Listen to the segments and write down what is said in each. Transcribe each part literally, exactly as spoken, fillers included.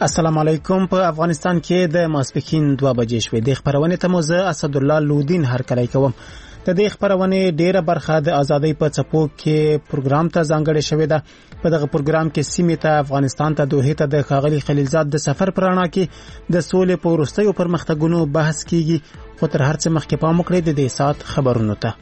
السلام علیکم. په افغانستان کې د ماسپښین دوه بجې شوې. د خبرونې ته مو زه اسدالله لودین هرکلی کوم. د دې خبرونې ډیره برخه د ازادۍ په څپو کې پروګرام ته ځانګړې شوې ده. په دغه پروګرام کې سیمې ته افغانستان ته دوه ته د ښاغلي خلیلزاد د سفر پر اړه کې د سولې په وروستیو پرمختګونو بحث کیږي. خو تر هر څه مخکې پام وکړئ د دې سات خبرونو ته.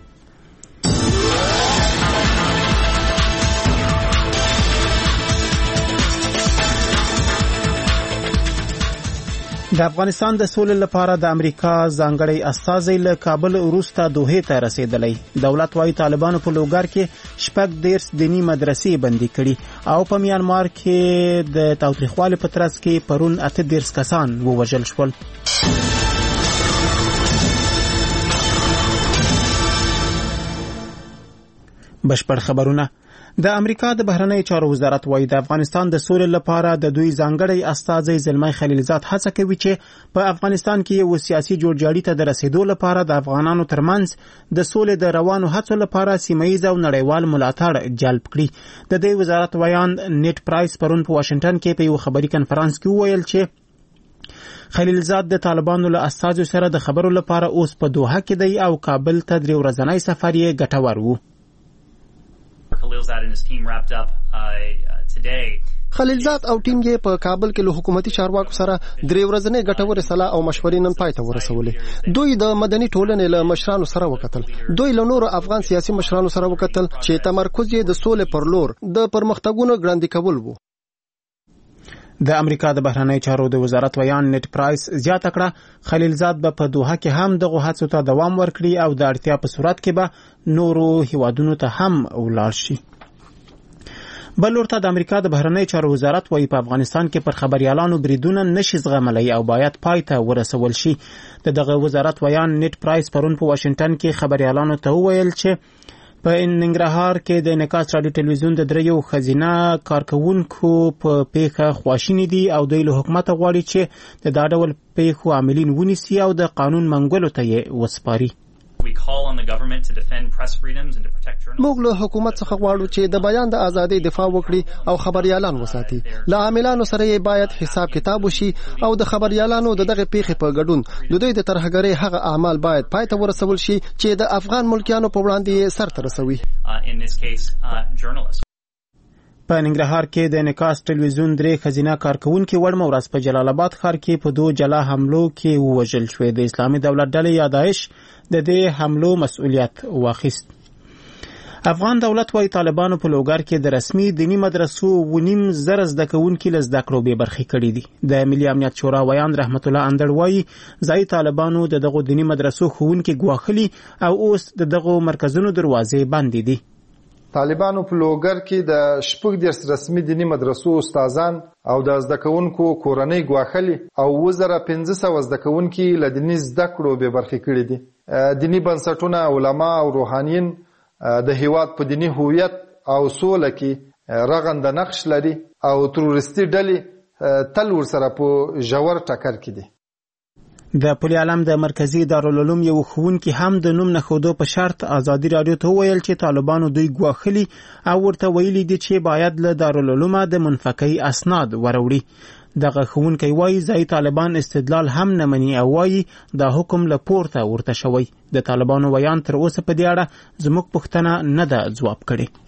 د افغانستان د سولې لپاره د امریکا ځانګړی استازی له کابل وروسته دوحې ته رسیدلی. دولت وايي طالبانو په لوګر کې شپږ دیرش دینی مدرسې بندي کړي او په میانمار کې د تاوتریخوالي په ترڅ کې پرون اته دیرش کسان ووژل شول. بشپړ خبرونه. د امریکا د بهرنی چارو وزارت وايي د افغانستان د سولې لپاره د دوی ځانګړی استازی زلمی خلیلزاد هڅه کوي چې په افغانستان کې یو سیاسي جوړجاړي ته د رسیدو لپاره د افغانانو ترمنځ د سولې د روانو هڅو لپاره سیمه‌ییز او نړیوال ملاتړ جلب کړي. د دې وزارت ویان نیټ پرایس پرون په واشنگټن کې په یو خبري کنفرانس کې وویل چې خلیلزاد د طالبانو له استازو سره د خبرو لپاره اوس په دوحه کې دی او کابل ته درې ورځنی سفر یې ګټور و. Khalilzad and his team wrapped up uh, today. خلیلزاد او ټیم یې په کابل کې له حکومتي چارواکو سره درې ورځنۍ ګټورې سلا او مشورې نن پای ته ورسولې. دوی د مدني ټولنې له مشرانو سره وکتل. دوی له نورو افغان سیاسي مشرانو سره وکتل چې تمرکز یې د سولې پر لور د پرمختګونو ګړندي کول وو. د امریکا د بهرنی چارو د وزارت ویان نیټ پرایس زیاته کړه خلیلزاد به په دوحه کې هم دغه هڅو ته دوام ورکړي او د اړتیا په صورت کې به نورو هیوادونو ته هم ولاړ شي. بل ورته د امریکا د بهرنی چارو وزارت وايي په افغانستان کې پر خبريالانو بریدونه نشي زغملی او باید پای ته ورسول شي. د دغه وزارت ویان نیټ پرایس پرون په واشنگټن کې خبريالانو ته وویل چې په ننګرهار کې د انعکاس رادیو ټلویزیون د دریو خزینه کارکونکو په پیښه خواشینی دي او دوی له حکومت غواړي چې د دا ډول پیښو عاملین ونیسي او د قانون منګولو ته یې وسپاري. موږ له حکومت څخه غواړو چې د بیان د ازادۍ دفاع وکړي او خبريالان وساتي. له عاملانو سره یې باید حساب کتاب وشي او د خبريالانو د دغه پیښې په ګډون د دوی د ترهګرۍ هغه اعمال باید پای ته ورسول شي چې د افغان ملکیانو په وړاندې سر ته رسوي. په ننګرهار کې د انعکاس ټلویزیون درې خزینه کارکونکو وړمه ورځ په جلال آباد ښار کې په دوه جلا حملو کې ووژل شوې. د اسلامي دولت ډلې یا داعش د دې حملو مسؤلیت واخیست. افغان دولت وايي طالبانو په لوګر کې د رسمي دینی مدرسو ونیم زره زده کوونکي له زده کړو بې برخې کړي دي. د ملي امنیت شورا ویان رحمت الله اندړ وايي ځای طالبانو د دغو دینی مدرسو ښوونکي ګواښلي او اوس د دغو مرکزونو دروازې بندې دي. طالبانو په لوګر کې د شپږ دیرش رسمي دینی مدرسو استادان او د زده کوونکو کورنۍ ګواښلي او اووه زره پنځه سوه زده کوونکي له دیني زده کړو بې برخې کړي دي. دینی بنسټونه علما او روحانیین د هیواد په دینی هویت او سوله کې رغنده نقش لري او تروریستي ډلې تل ورسره په ژور ټکر کې دي. د پل علم د مرکزی دارالعلوم یو ښوونکي هم د نوم نښودو په شرط ازادي رادیو ته وویل چې طالبانو دوی ګواښلي او ورته ویلي دي چې باید له دارالعلومه د منفکۍ اسناد وروړي. دغه ښوونکی وایي ځای طالبان استدلال هم نه مني او وایي دا حکم له پورته ورته شوی. د طالبانو ویان تر اوسه په دې اړه زموږ پوښتنه نه ده ځواب کړې.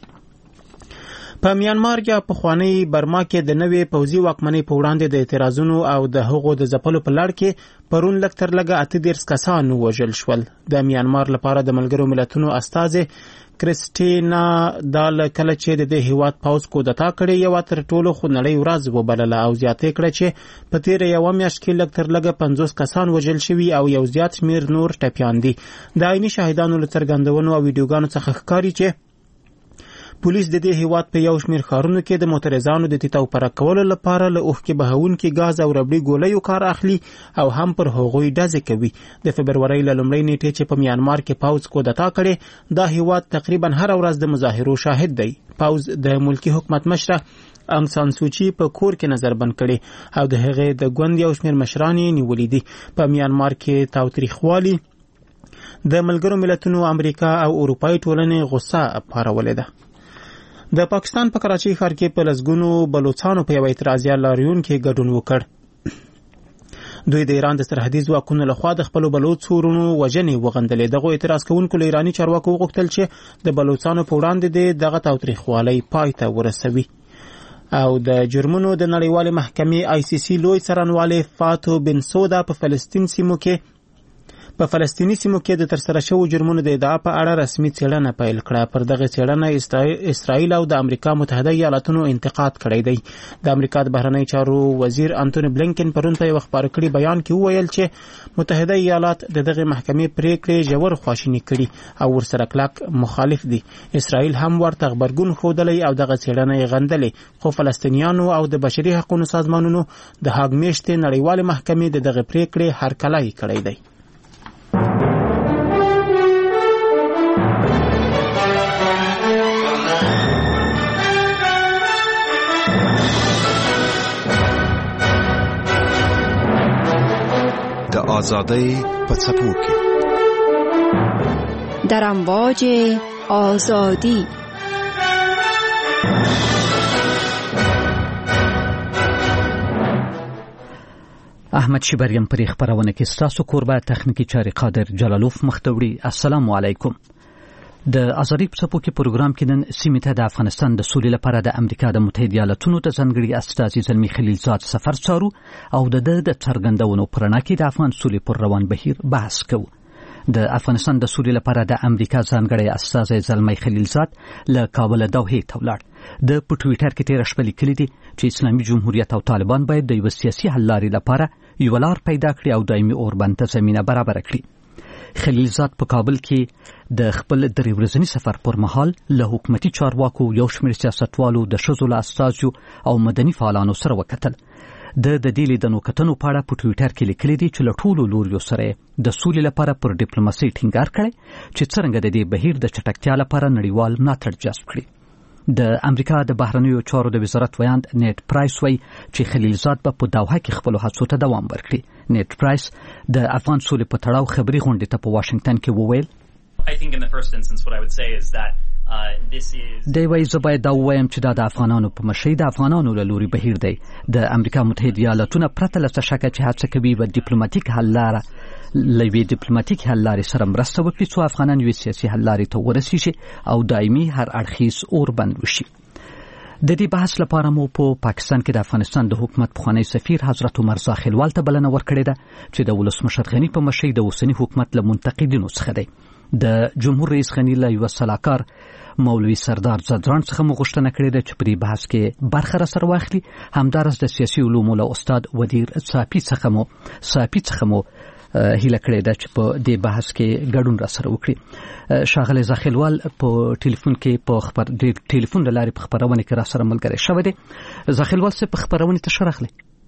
په میانمار یا پخوانی برما کې د نوې پوځي واکمنۍ په وړاندې د اعتراضونو او د هغو د ځپلو په لړ کې پرون لږ تر لږه اته دیرش کسان ووژل شول. د میانمار لپاره د ملګرو ملتونو استازې کریسټینا دال کله چې د دې هیواد پوځ کودتا کړې یو تر ټولو خونړۍ ورځ وبلله او زیاتې کړه چې په تیره یوه میاشت کې لږ تر لږه پنځوس کسان وژل شوي او یو زیات شمیر نور ټپیان دي. د عیني شاهدانو له څرګندونو او ویډیوګانو څخه ښکاري چې پولیس د دې هیواد په یو شمیر ښارونو کې د معترضانو د تیتو پرک کولو لپاره له اوښکې بهونکي ګاز او ربړي ګولیو کار اخلي او هم پر هغوی ډزې کوي. د فبرورۍ له لومړۍ نیټې چې په میانمار کې پوځ کودتا کړې دا هیواد تقریبا هر ورځ د مظاهرو شاهد دی. پوځ د ملکی حکومت مشره انګ سان سوچي په کور کې نظر بند کړي او د هغې د ګوند یو شمیر مشران یې نیولي دي. په میانمار کې تاوتریخوالي د ملګرو ملتونو امریکا او اروپایي ټولنې غصه پارولې ده. د پاکستان په کراچۍ ښار کې په لسګونو بلوچستانو په یو اعتراضي لاریون کې ګډون وکړ. دوی د ایران د سرحدي ځواکونو لخوا د خپلو بلوچ ورونو وژنې وغندلې. دغه اعتراض کوونکو له ایراني چارواکو وغوښتل چې د بلوچستانو په وړاندې دغه تاوتریخوالی پای ته ورسوي. او د جرمونو د نړیوالې محکمې آی سی سی لوی څارنوالي فاتو بنسودا په فلسطین سیمو کې په فلسطینی سیمو کې د ترسره شوو جرمونو د ادعا په اړه رسمي څېړنه پیل کړه. پر دغه څېړنه اسرائیل او د امریکا متحده ایالاتونو انتقاد کړی دی. د امریکا د بهرنی چارو وزیر انټونی بلینکن پرون په یو خبري کړي بیان کې وویل چې متحده ایالات د دغه محکمې پریکړې ژور خواشینی کړي او ورسره کلک مخالف دي. اسرائیل هم ورته غبرګون ښودلی او دغه څېړنه یې غندلې، خو فلسطینیانو او د بشري حقوقو سازمانونو د هاګ میشتې نړیوالې محکمې د دغه پریکړې هرکلی کړی دی. د آزادۍ په څپو کې در امواج آزادی احمد شبریم پر خبرونه کې ستاسو کوربه تخنیکی چاري قادر جلالوف مختوری. السلام علیکم. د آزادۍ په څپو کې پروګرام کې نن سیمه ته د افغانستان د سولې لپاره د امریکا د متحده ایالاتونو د ځانګړي استازي زلمی خلیلزاد سفر څارو او د د څرګندونو پرنا کې د افغان سولې پر روان بهیر بحث کوو. د افغانستان د سولې لپاره د امریکا ځانګړي استازي زلمی خلیلزاد له کابل دوحې ته ولاړ. د په ټویټر کې تیر شپه لیکلي دي چې اسلامي جمهوریت او طالبان باید د یو سیاسي حل لارې لپاره یو لار پیدا کړي او دایمي اوربند ته زمینه برابر کړي. خلیلزاد په کابل کې د خپل درې ورځني سفر پر مهال له حکومتي چارواکو، یو شمېر سیاستوالو، د ښځو له استازو او مدني فعالانو سره وکتل. د د دې لیدنو کتنو په اړه په ټویټر کې لیکلي دي چې له ټولو لوریو سره د سولې لپاره پر ډیپلوماسۍ ټینګار کړی چې څرنګه د دې بهیر د چټکتیا لپاره نړیوال ملاتړ جذب کړي. د امریکا د بهرنیو چارو د وزارت ویاند نیټ پرایس وایي چې خلیلزاد به په دوحه کې خپل هڅو ته دوام ورکړي. نیټ پرایس د افغان سولې په تړاو خبري غونډې ته په واشنگټن کې وویل I think in the first instance what I would say is that uh, this is دی وایي زه باید دا ووایم چې دا د افغانانو په مشرۍ د افغانانو له لوري بهیر دی. د امریکا متحده ایالاتونه پرته له څه شکه چې هڅه کوي به ډیپلوماټیک حل لاره له یوې ډیپلوماټیک حل لارې سره مرسته وکړي څو افغانان یوې سیاسي حل لارې ته ورسیږي او دایمي هر اړخیز اوربند وشي. د دې بحث لپاره مو په پاکستان کې د افغانستان د حکومت پخوانی سفیر حضرت عمر زاخیلوال ته بلنه ورکړې ده چې د ولسمشر غني په مشرۍ د اوسني حکومت له منتقدینو څخه دی. د جمهور رئیس غني له یو سلاکار مولوي سردار زدران څخه مو غوښتنه کړې ده چې په دې بحث کې برخه راسره واخلي. همدارس د سیاسي علومو له استاد ودیر صافي څخه مو صافي څخه مو هیله کړې ده چې په دې بحث کې ګډون راسره وکړي. شاغله زاخیلوال په ټلیفون کې په خبر د ټلیفون له لارې په خبرونه کې راسره ملګری شوی دی. زاخیلوال څه په خبرونه ته شرخلي؟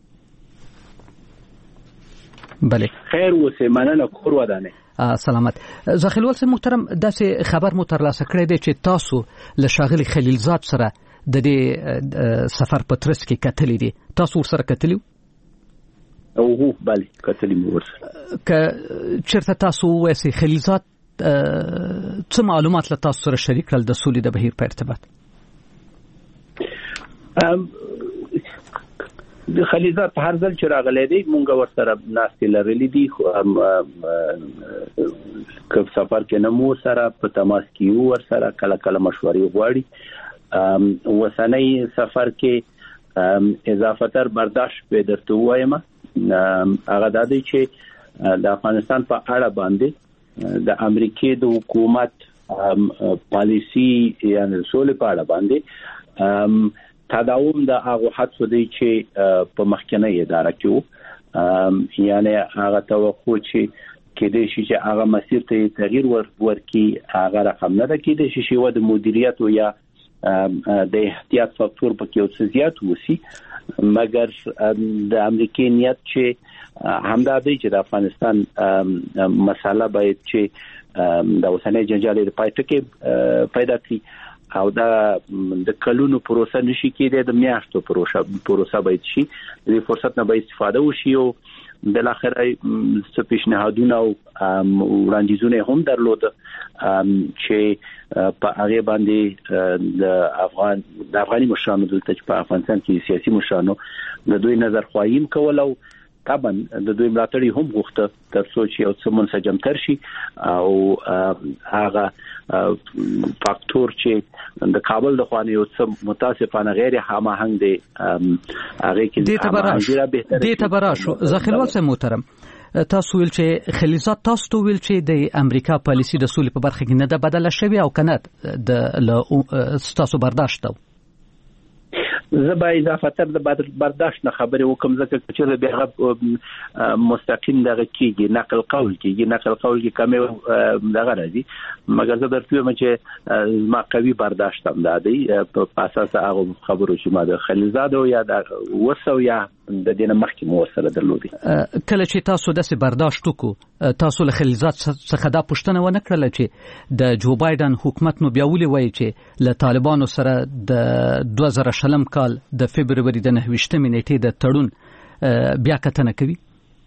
بله خیر اوسه، مننه، کور ودانه. سلامت. زاخیلوال څه محترم، داسې خبر مو ترلاسه کړی دی چې تاسو له شاغلي خلیلزاد سره د دې سفر په ترڅ کې کتلی دي. تاسو ورسره کتلی؟ او هو بله کتلی مو ورسره. که چېرته تاسو ووایئ خلیلزاد څه معلومات له تاسو سره شریک کړل د سولې د بهیر په ارتباط؟ د خلیلزاد په هر ځل چې راغلی دی مونږ ورسره ناستې لرلې دي، که سفر کې نه مو سره په تماس کې یو، ورسره کله کله مشورې غواړي. اوسنی سفر کې اضافه تر برداشت به درته ووایم هغه دا دی چې د افغانستان په اړه باندې د امریکې د حکومت پالیسی یعنی سولې په اړه باندې تداوم د هغه حدث دی چې په مخکنی اداره کې وو، یعنی هغه توقع چې کېدای شي چې هغه مسیر ته تغییر ورکړي هغه رقم نه ده، کېدای شي چې و د مدیریت او یا د احتیاط فاکتور په کې یو څه زیات وسی، مګر د امریکای نیت چې همدا دی چې د افغانستان مسله باید چې د اوسنۍ جنجال د پای ټکی پیدا کړي او دا د کلونو پروسه نشي کېدای، د میاشتو پروسه پروسه باید شي. د فرصت نه باید استفاده وشي او بل اخر څه پیشنهادونه او وړاندیزونه هم درلود چې په هغه باندې د افغان د افغاني مشرانو دلته په افغانستان کې سیاسي مشرانو د دوی نظر خواهیم کول او طبعا د دوی ملاتړي هم غوښته تر څو چې یو څه منسجم تر شي او هغه فاکتور چې د کابل د خوانې یو څه متاسفانه غیر هماهنګ دی هغه کې د تبرع د تبرع شو ځخیلوال سه محترم تاسو ویل چې خلیزات تاسو ویل چې د امریکا پالیسی د سولې په برخه کې نه ده بدله شوی او کنه د تاسو برداشت ده زبا اضافه تر د برداشت نه خبرې وکم ځکه چې به مستقیم دغه کیږي نقل قول کیږي نقل قول کې کمه دغه راځي مګر زه درته وایم چې ما قوي برداشت هم ده په اساس هغه خبرو چې ما د خلیزاد او یا د وسو یا د دینه مخکې مو سره درلودي کله چې تاسو داسې برداشت وکړو تاسو له خلیزات څخه دا پوښتنه ونه کړل چې د جو بایدن حکومت نو بیا ولې وایي چې له طالبانو سره د دوه زره شلم کال د فبرवरी د نهویشتمې نیټې د تړون بیا کتنه کوي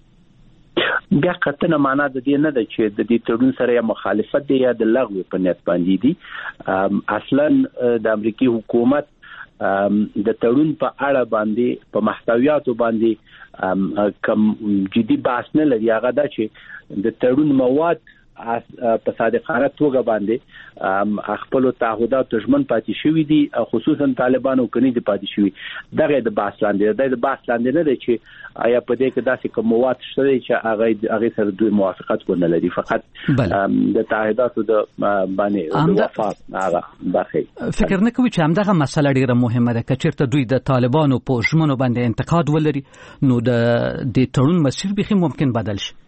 بیا کتنه معنا د دې نه ده چې د دې تړون سره یا مخالفت دی یا د لغوه په نیت باندې دي اصلا د امریکای حکومت د تړون په اړه باندې په محتویاتو باندې کم جدي بحث نه لري هغه دا چې د تړون مواد په صادقانه توګه باندې خپل تعهدات ژمن پاتې شوی دي خصوصا طالبانو کني دي پاتې شوی دغه د بحث لاندې د بحث لاندې نه دی چې آیا په دې کې داسې کوم مواد شته چې هغه هغه سره دوی موافقت ونه لري فقط د تعهداتو د باندې د وفات هغه باخې فکر نه کوي چې همدغه مسله ډیره مهمه ده چې چیرته دوی د طالبانو په ژمنو باندې انتقاد ولري نو د د تړون مسیر به ممکن بدل شي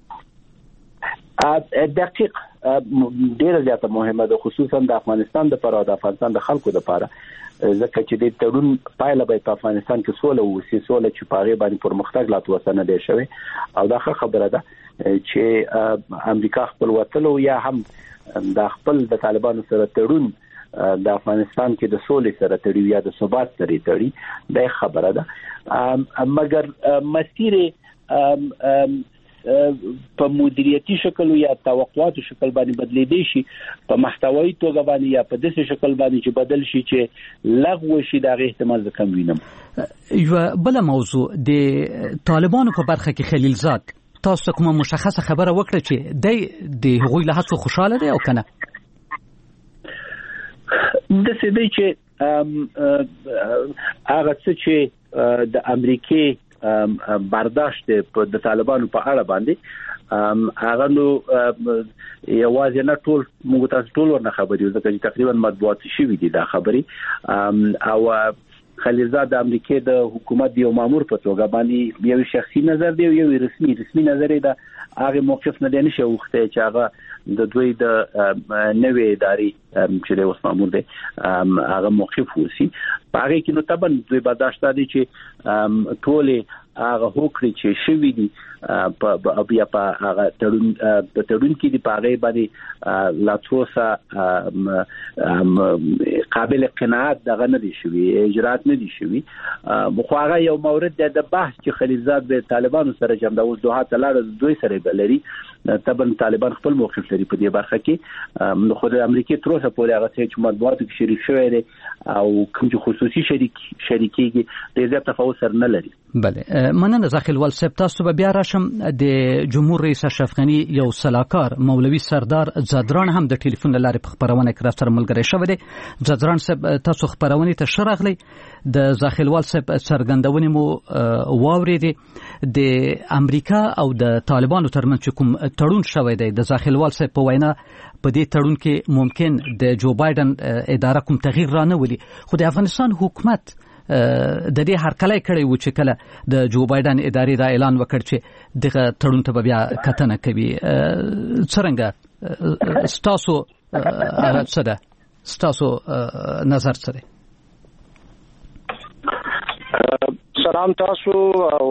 دقیق ډیره زیاته مهمه ده خصوصا د افغانستان د پر او د افغانستان د خلکو لپاره ځکه چې د تړون پایله به په افغانستان کې سوله وسی سوله چې پاره باندې پرمختګ لا توسنه دی شوی او دا خبره ده چې امریکا خپل وتلو یا هم د خپل د طالبانو سره تړون د افغانستان کې د سولې سره تړي یا د ثبات سره تړي دا خبره ده مګر مسیر په مدیریتي شکل یا توقعاتو شکل باندې بدلیدي شي په محتوایی توګه باندې یا په داسې شکل باندې چې بدل شي چې لغوه شي دا احتمال کم وینم یو بل موضوع د طالبانو په برخه کې خلیلزاد تاسو کومه مشخصه خبره وکړه چې د د هغوی له هڅو خوشاله دي او کنه د څه دی چې هغه څه چې د امریکای برداشت په د طالبانو په اړه باندې هغه نو یوازې نه ټول موږ تاسو ټول ورنه خبرې ځکه چې تقریبا مطبوعات شوي دي دا خبرې او خلیلزاد د امریکای د حکومت یو مامور په توګه باندې یو شخصي نظر دی یو رسمي رسمي نظر دی هغه موقف نه دی نشه وخته چې هغه د دوی د نوې ادارې چې د اوس مامور دی هغه موقف وسی هغه کې نو طبعا دوی برداشت دي چې ټول هغه هوکړي چې شوي دي په بیا په هغه تړون په تړون کې دی په هغه باندې لا څوسه قابل قناعت دغه نه دي شوي اجرات نه دي شوي خو هغه یو مورد د بحث چې خلیلزاد به طالبانو سره جمع دوه تلاړه دوی سره بلري طبعا طالبان خپل موقف لري په دې برخه کې نو خو د امریکای تر اوسه پورې هغه چې مطبوعاتو کې شریک شوی دی او کوم چې خصوصي شریک شریکيږي د زیات تفاوت سره نه لري بله مننه ځخیلوال صاحب تاسو به بیا راشم د جمهور رئیس اشرف غنی یو سلاکار مولوی سردار زادران هم د ټلیفون لارې په خبرونه کې سره ملګری شوی دی زادران صاحب تاسو خبرونه ته شرغلی د ځخیلوال صاحب څرګندونې مو واورېدې د امریکا او د طالبانو ترمنځ کوم تړون شوی دی د ځخیلوال صاحب په وینا په دې تړون کې ممکن د جو بایدن اداره کوم تغییر را نه ولي خو د افغانستان حکومت د دې هرکلی کړی و چې کله د جو بایدن ادارې دا اعلان وکړ چې دغه تړون ته بیا کتنه کوي څرنګه ستاسو څه ده ستاسو نظر څه دی سلام تاسو او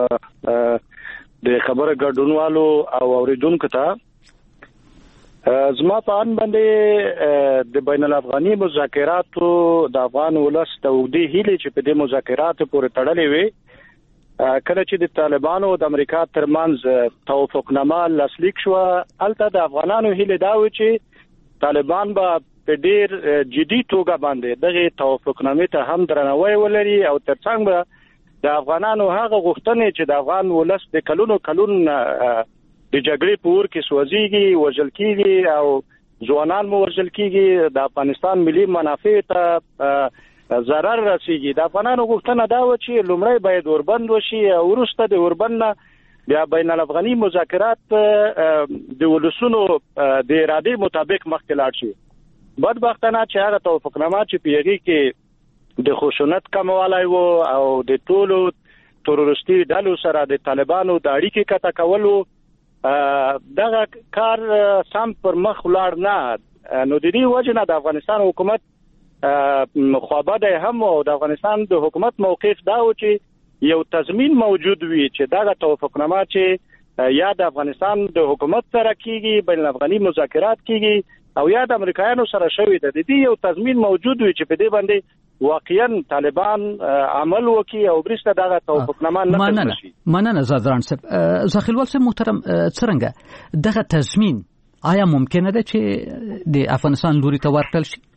د خبره ګډونوالو او اوریدونکو ته زما په ان باندې د بین الافغاني مذاکراتو د افغان ولس د وګړي هیله چې په دې مذاکراتو پورې تړلې وي کله چې د طالبانو او د امریکا ترمنځ توافقنامه لاسلیک شو البته د افغانانو هیله دا و چې طالبان به په ډیر جدي توګه باندې دغه توافقنامه ته هم درناوی ولري او ترڅنګ به د افغانانو هغه غوښتنې چې د افغان ولس د کلونو کلون د جګړې په اور کې سوځيږي وژل کیږي او ځوانان مو وژل کیږي د افغانستان ملي منافع ته ضرر رسیږي د افغانانو غوښتنه دا و چې لومړی باید اوربند وشي او وروسته د اوربند بیا بین الافغاني مذاکرات د ولسونو د ارادې مطابق مخکې لاړ شي. بدبختانه چې هغه توافقنامه چې پیږي کې د خشونت کموالی وو او د ټولو تروریستي ډلو سره د طالبانو د اړیکې کته کولو دغه کار سم پر مخ ولاړ نه نو د دې وجه نه د افغانستان حکومت خوابه هم او د افغانستان د حکومت موقف دا و چې یو تضمین موجود وي چې دغه توافقنامه چې یا د افغانستان د حکومت سره کیږي بین الافغاني مذاکرات کیږي او یا د امریکایانو سره شوی د دې یو تضمین موجود وي چې په دې باندې واقعا طالبان عمل وکي او برسته دغه توافقنامه نه تشي. مننه زادران صاحب. زاخیلوال صاحب محترم څنګه دغه تضمین آیا ممکنه ده چې د افغانستان لوري ته ورکړل شي؟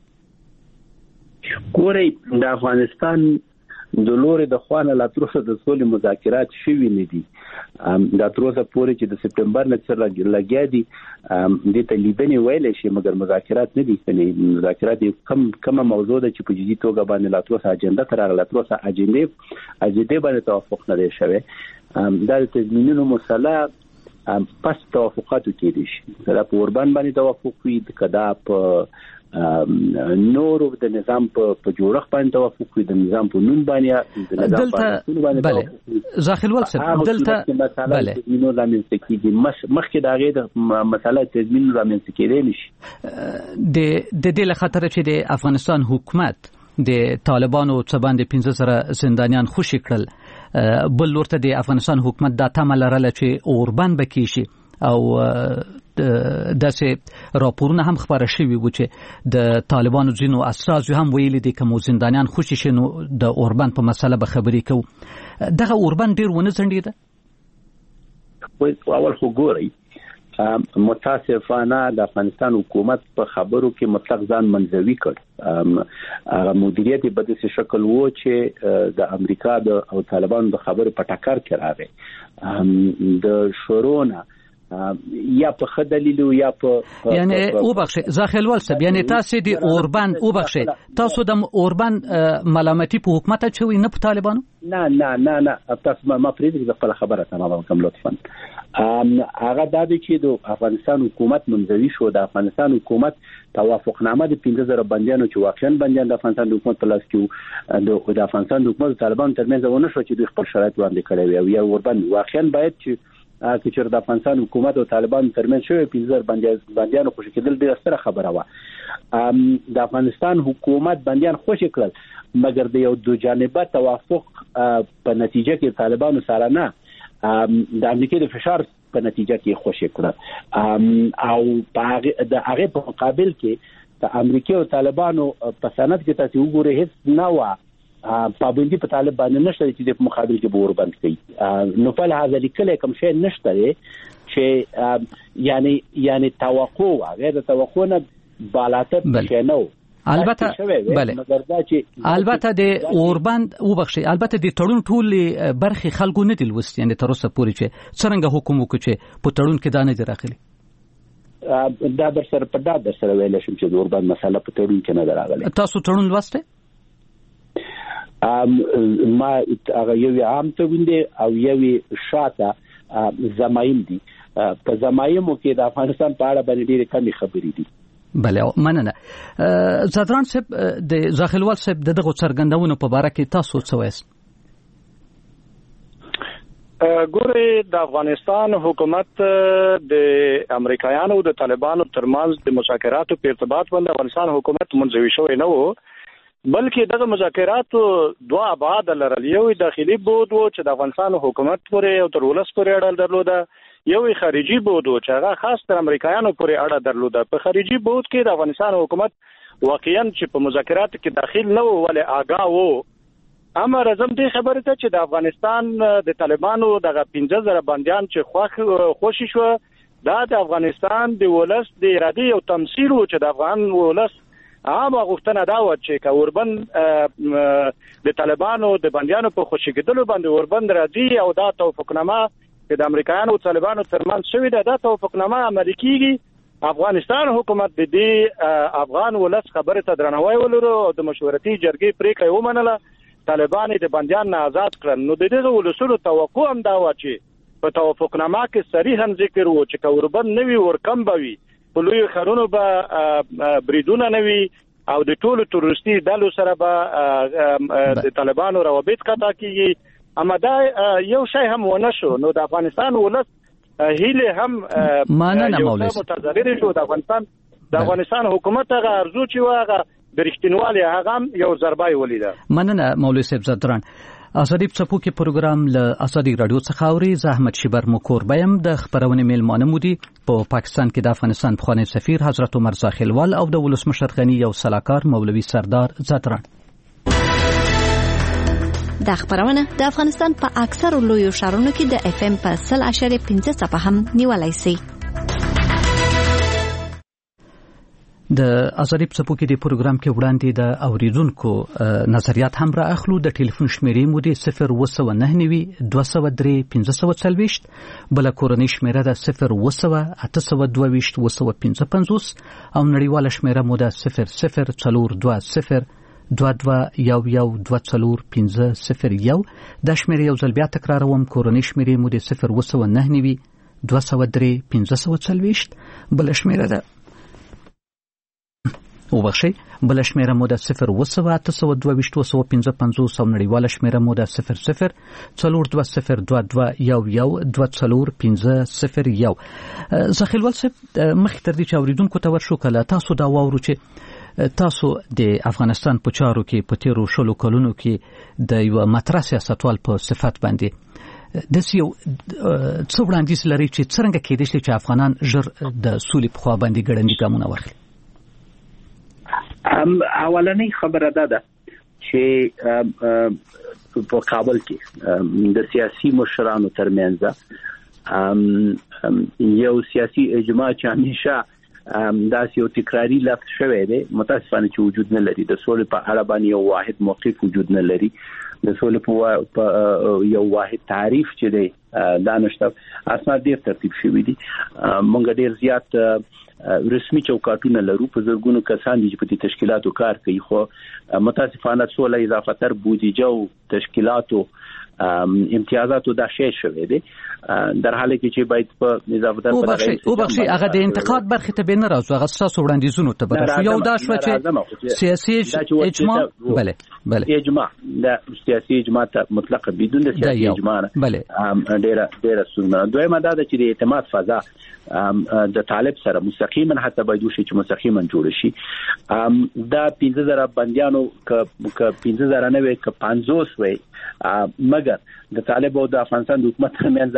ګورئ د افغانستان د لوري د خوانه لا تر اوسه د سولې مذاکرات شوي نه دي. دا تر اوسه پورې چې د سپټمبر نه سره لګیا دي د ته لیدنې ویلې شي مګر مذاکرات نه دي. یعنی مذاکرات کم کومه موضوع ده چې په جدي توګه باندې لا تر اوسه اجنډا تر راغله تر اوسه اجنډا اجنډا باندې توافق نه دی شوی. دا د تضمینونو مسله پس توافقاتو کې دي شي دا په اوربان باندې توافق وي کدا په نورو د نظام په جوړښت باندې توافق وي د نظام په نوم باندې د نظام په نوم باندې زاخیلوال صاحب دلته بله نو لامل تکیږي مخکې دا غي د مسله تضمین لامل تکیږي نشي د د دې لخطر چې د افغانستان حکومت د طالبانو څباندې پنځه سره زندانیان خوشی کړل بل ورته د افغانستان حکومت دا تمه لرله چې اوربند بکیشي او داسې راپورونه هم خبره شوي و چې د طالبانو ځینو استازو هم ویلي دي که مو زندانیان خوشي شي نو د اوربند په مسله به خبرې کوو. دغه اوربند ډېر ونه ځنډېده. اول خو ګورئ متاسفانه د افغانستان حکومت په خبرو کې مطلق ځان منځوي کړ. هغه مدیریت په داسې شکل وو چې د امریکا د او طالبانو د خبرو په ټکر کې راغی. د شورونه یا په خدلیلو یا په یعنی او بخښه زاخیلوال صاحب یعنی تاسو د اوربند او بخښه تاسو د اوربند ملامتي په حکومت چوي نه په طالبانو؟ نه نه نه نه تاسو ما پرې د خپل خبره تمام کوم لطفا. هغه د دې چې د افغانستان حکومت منځوي شو د افغانستان حکومت توافقنامه د پنځه زره بندیانو چې واقعا بندیان د افغانستان حکومت په لاس کې د افغانستان حکومت طالبان ترمنځ ونه شو چې د خپل شرایط وړاندې کړی وي او اوربند واقعا باید چې چې چېر د افغانستان حکومت او طالبان ترمنځ شوی پنځه زره بندیانو خوشي کېدل ډېره ستره خبره وه. د افغانستان حکومت بندیان خوشي کړل مګر د یو دو جانبه توافق په نتیجه کې طالبانو سره نه د امریکا د فشار په نتیجه کې خوشي کړل او د هغه په مقابل کې د امریکا او طالبانو په سند کې تاسو وګورئ هیڅ نه و پابندي په طالب باندې نشته چې د مقابل کې به اوربند کوي. نو په لحاظ لیکل کوم شی نشته چې یعنی یعنی توقع غیر توقع نه بالاتر شنو البته بله البته د اوربند او بخښي البته د تړون ټول برخي خلکو نه دي لوست یعنی تر اوسه پورې چې څنګه حکم وکړي چې په تړون کې دا نه دی راغلي. دا در سره په دا در سره ویل شم چې د اوربند مسله په تړون کې نه دی راغلي. تاسو تړون لوسته؟ ما هغه یو عام تړون دی او یو شاته زمایم دي. په زمایمو کې د افغانستان په اړه باندې ډېرې کمې خبرې دي. بله مننه. زادران صاحب د زاخیلوال صاحب دغه څرګندونو په باره کې تاسو څه وایاست؟ ګورې د افغانستان حکومت د امریکایانو د طالبانو ترمنځ د مذاکراتو په ارتباط باندې افغانستان حکومت منځوي شوی نه و بلکې دغه مذاکراتو دوه ابعاد لرل. یو داخلي بود و چې د افغانستان حکومت پورې او تر ولس پورې اړه درلوده یو خارجي بود و چې هغه خاص تر امریکایانو پورې اړه درلوده. په خارجي بود کې د افغانستان حکومت واقعا چې په مذاکراتو کې داخل نه و ولې آگاه و امر اعظم دې خبره ته چې د افغانستان د طالبانو دغه پنځه زره بنديان چې خوښ خوشي شو دا د افغانستان د ولس د ارادي او تمثيل چې د افغان ولس عام غوښتنه دا و چې کوربن د طالبانو د بنديانو په خوشي کېدلو باندې وربند راځي او دا توافقنامه چې د امریکایانو او طالبانو ترمنځ شوې ده دا توافقنامه عملي کیږي افغانستان حکومت د دې افغان ولس خبره ته درناوی ولرو او د مشورتي جرګې پریکړه ومنله طالبان د بنديان نه آزاد کړل. نو د دې ولسونو توقع هم دا و چې په توافقنامه کې صریحا ذکر و چې کوربن نوي ورکم بوي په لوی خرونو به بریدونه نوي او د ټولو تروریستي ډلو سره به د طالبانو روابط قطع کیږي اما دا یو شی هم ونه شو. نو د افغانستان ولس هیله هم ماننه مولوی متضرر شو. د افغانستان د افغانستان حکومت هغه ارزو چې واغه د رښتینوالي هغه یو ضربای ولیده. مننه مولوی صاحب زدران. ازادي څپو کې پروګرام له ازادي رادیو څخه اوري. زحمت شبر مکور بیم د خبرونه میلمانه مودي په پاکستان کې د افغانستان پخوانی سفیر حضرت عمر زاخیلوال او د ولسمشر غنی یو سلاکار مولوی سردار زدران. دا خبرونه د افغانستان په اکثر لویو ښارونو کې د اف ام په صفر اشاریه پنځه څپه هم نیولای شي. د ازادي په کې د پروګرام کې وړاندې د اوریدونکو نظریات هم را اخلو. د ټلیفون شمیرې مو د صفر وسو نه نوي دوه سوه درې پنځه سوه څلوېښت بل کورنۍ شمیره د صفر وسو اته سوه دوه ویشت وسو پنځه پنځوس او نړیواله شمیره مو د صفر صفر څلور دوه صفر دوه دوه یو یو دوه څلور پنځه صفر یو. د شمیرې یو ځل بیا تکراروم. کورنۍ شمیرې مو د صفر وسو نه نوي دوه سوه درې پنځه سوه څلوېښت بل شمیره ده وبخشي بل شمیره مو د صفر وسو اته سوه دوه ویشت وسو پنځه پنځوس او نړیواله شمیره مو د صفر صفر څلور دوه صفر دوه دوه یو یو دوه څلور پنځه صفر یو. زخیلوال صاحب مخکې تر دې چې اوریدونکو ته ورشو کله تاسو دا واورو چې تاسو د افغانستان په چارو کې په تیرو شلو کلونو کې د یو مطرح سیاستوال په صفت باندې د یو څو وړاندیز لري چې څنګه کېدای شي چې افغانان ژر د سولې په خوا باندې ګړندي ګامونه واخلي. ام اولنۍ خبره ده ده چې په کابل کې د سیاسي مشرانو ترمنځ یو سیاسي اجماع چې همیشه داسې یو تکراری لفظ شوی دی متاسفانه چې وجود نه لري. د سولې په اړه باندې یو واحد موقف وجود نه لري. د سولې په یو واحد تعریف چې دی دا نشته. اسناد ډیر ترتیب شوی دي. مونږ ډیر زیات رسمي چوکاټونه لرو په زرګونو کسان دي چې په دې تشکیلاتو کار کوي خو متاسفانه سوله اضافه تر بودیجه او تشکیلاتو امتیازاتو دا شی شوی دی در حاله کې چې باید په اضافه تر په او بخشي هغه د انتقاد برخه ته به نه راځو. هغه تاسو وړاندیزونه ته به یو دا شو چې سیاسي اجماع بله بله اجماع د سیاسي اجماع ته مطلق بدون د سیاسي اجماع بله ډیره ډیره سونه. دویمه دا چې د اعتماد فضا د طالب سره مستقیما حتی باید وشي چې مستقیما جوړ شي. دا پنځه زره بنديانو ک پنځه زره نه وي ک پنځوس وي مګر د طالب او د افغانستان د حکومت ترمنځ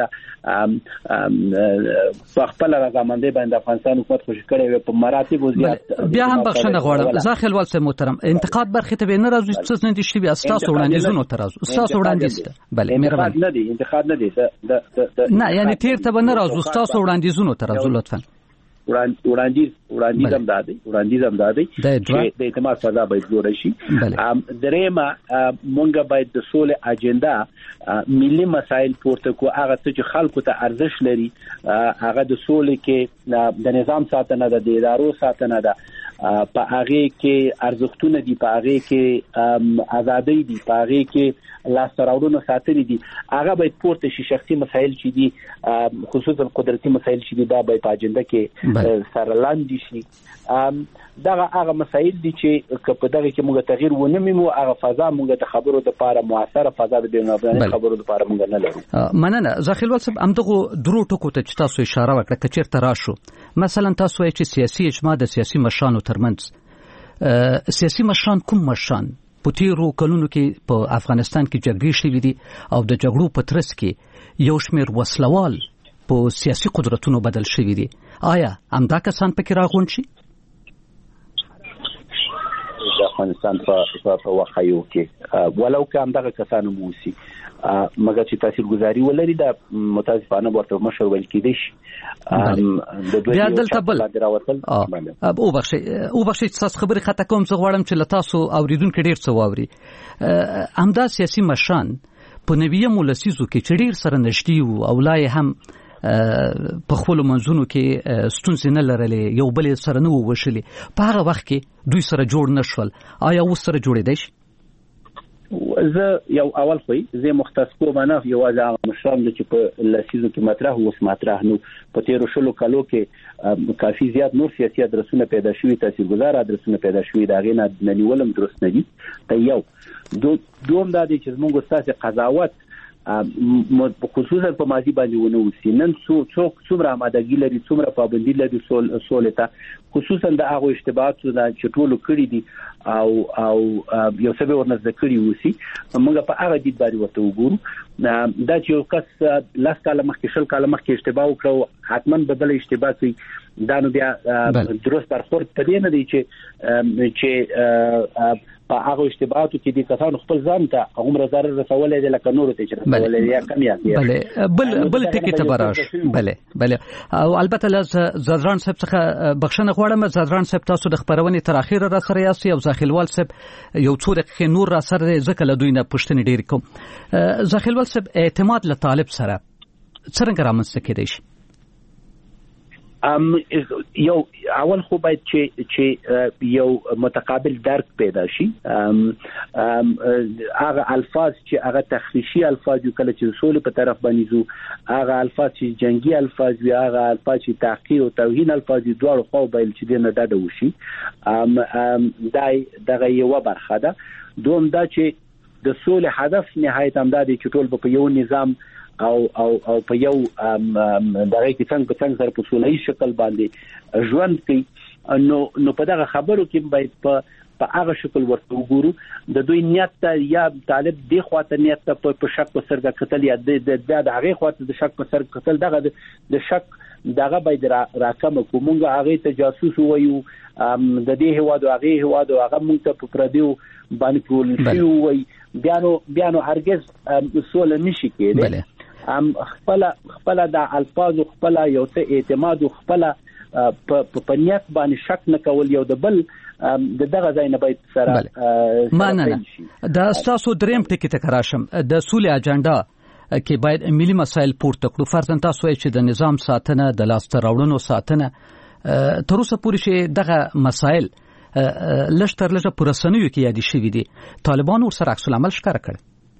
په خپل رضامندۍ باندې افغانستان حکومت خوشی کړي په مراتب زیات. بیا هم بخښنه غواړم زاخیل والسه محترم انتقاد برخه ته نه راځي څه نه دي شي اساس وړاندیزونه ته راځو اساس وړاندیز ته بله مهرباني نه دي انتقاد نه دي نه یعنی تیر ته نه راځو اساس وړاندیزونه ته راځو لطفا. وړاندیز وړاندیز هم دادي وړاندیز هم دادي چې د اعتماد فضا باید جوړ شي. درېمه مونږ باید د سولې اجنډا ملي مسایل پورته کو هغه چې خلکو ته ارزښت لري هغه د سولې کې د نظام ساتنه ده د ادارو ساتنه ده په هغه کې ارزښتونه دي په هغه کې ازادي دي په هغه کې لاسراوړونه ساتلي دي هغه باید پورته شي. شخصي مسایل چې دي خصوصا قدرتي مسایل چې دي دا باید په اجنډا کې سره لاندې شي. دا هغه مسایل دي چې په دغه کې موږ تغییر ونه میمو هغه فضا موږ د خبرو لپاره موثره فضا د بین‌المللي خبرو لپاره موږ نه لرو. مننه زاخیلوال صاحب همدغه درو ټکو ته چې تاسو اشاره وکړه که چیرته راشو مثلا تاسو وایئ چې سیاسي اجماع د سیاسي مشرانو ترمنځ سیاسي مشران کوم مشران په تیرو کلونو کې په افغانستان کې جګړې شوې دي او د جګړو په ترڅ کې یو شمېر وسلوال په سیاسي قدرتونو بدل شوي دي. آیا همدا کسان پکې راغونډ شي؟ افغانستان په په وخایو کې ولو کوم دغه کسانو موسی مګر چې تاثیرګذاري ولري د متاسفانه ورته مشر ویل کېدی شي د دوی دلته بل او بخشي او بخشي تاسو خبري خطا کوم زه غواړم چې لتاسو اوریدونکو ډیر څه واوري همدا سیاسي مشان په نویم ولسیزو کې چې ډیر سره نشتی او لای هم په خپل منځونو کې ستونزې نه لرلې یو بل سره نو وشلې په هغه وخت کې دوی سره جوړ نشول آیا اوس سره جوړېدای شي؟ زه یو اول خو زه مختص کوم نه یو ځای مشران چې په لسیزو کې مطرح اوس مطرح نو په تیر شلو کالو کې کافي زیات نور سیاسي ادرسونه پیدا شوي تاثیرګذار ادرسونه پیدا شوي دا غینه د نیولم درست نه دي ته یو دوم دا دي چې موږ ستاسو قضاوت خصوصا په ماضي باندې ونه وسی نن څوک څومره آمادګي لري څومره پابندي لري سولته خصوصا د هغه اشتباهاتو چې ټولو کړی دي او او یو څه به ورنځ کړی وسی موږ په هغه دید باندې ورته وګورو دا چې یو کس لاس کاله مخکې شل کاله مخکې اشتباه وکړو حتما بدل اشتباه کوي دا نو بیا درست برخورد پدې نه دی چې چې په هغه اشتباهاتو کې د کسانو خپل ځان ته عمر ضرر رسولې د لکه نور ته چې رسولې یا کم یا بله بل بل ټکی ته براش بله بله او البته لاز زدران صاحب څخه بخښنه غواړم زدران صاحب تاسو د خبرونې تر اخیره را سره یاست او زاخیلوال صاحب یو څو دقیقې نور را سره ځکه له دوی نه پوښتنې ډېر کوم زاخیلوال صاحب اعتماد له طالب سره څنګه رامنځته کېدای شي؟ ام یو اول خو باید چې چې یو متقابل درک پیدا شي ام هغه الفاظ چې هغه تخریشي الفاظ یو کله چې رسول په طرف باندې زو هغه الفاظ چې جنگي الفاظ وي هغه الفاظ چې تحقیر او توهین الفاظ دواړو خو باید چې دنه ډډه وشي ام دای دغه یو برخه ده دوم دا چې د سولې هدف نهایت هم دا دی چې ټول په یو نظام او او او په یو دغه کې څنګه په څنګه سره په سولې شکل باندې ژوند کوي نو نو په دغه خبرو کې باید په په هغه شکل ورته وګورو د دوی نیت ته یا طالب دی خواته نیت ته په شک په سر کتل یا د د هغه خواته د شک په سر کتل دغه د شک دغه باید راکم کومګه هغه ته جاسوس وایو د دې هوادو هغه هوادو هغه مونږ ته په پردیو باندې کول شي وای بیانو بیانو هرگز سول نشي کېدل ام خپل خپل د الفاظ خپل یو څه اعتماد خپل په پنیت باندې شک نه کول یو د بل د دغه ځای نه باید سره معنی دا تاسو دریم ټکی ته کراشم د سولې اجنډا کې باید ملي مسایل پورته کړو فرضاً تاسو چې د نظام ساتنه د لاسته راوړنو ساتنه تر اوسه پورې چې دغه مسایل لشتر لږه پرسنوي کې یادي شوي دي طالبان ور سره عکس العمل ښکاره کړ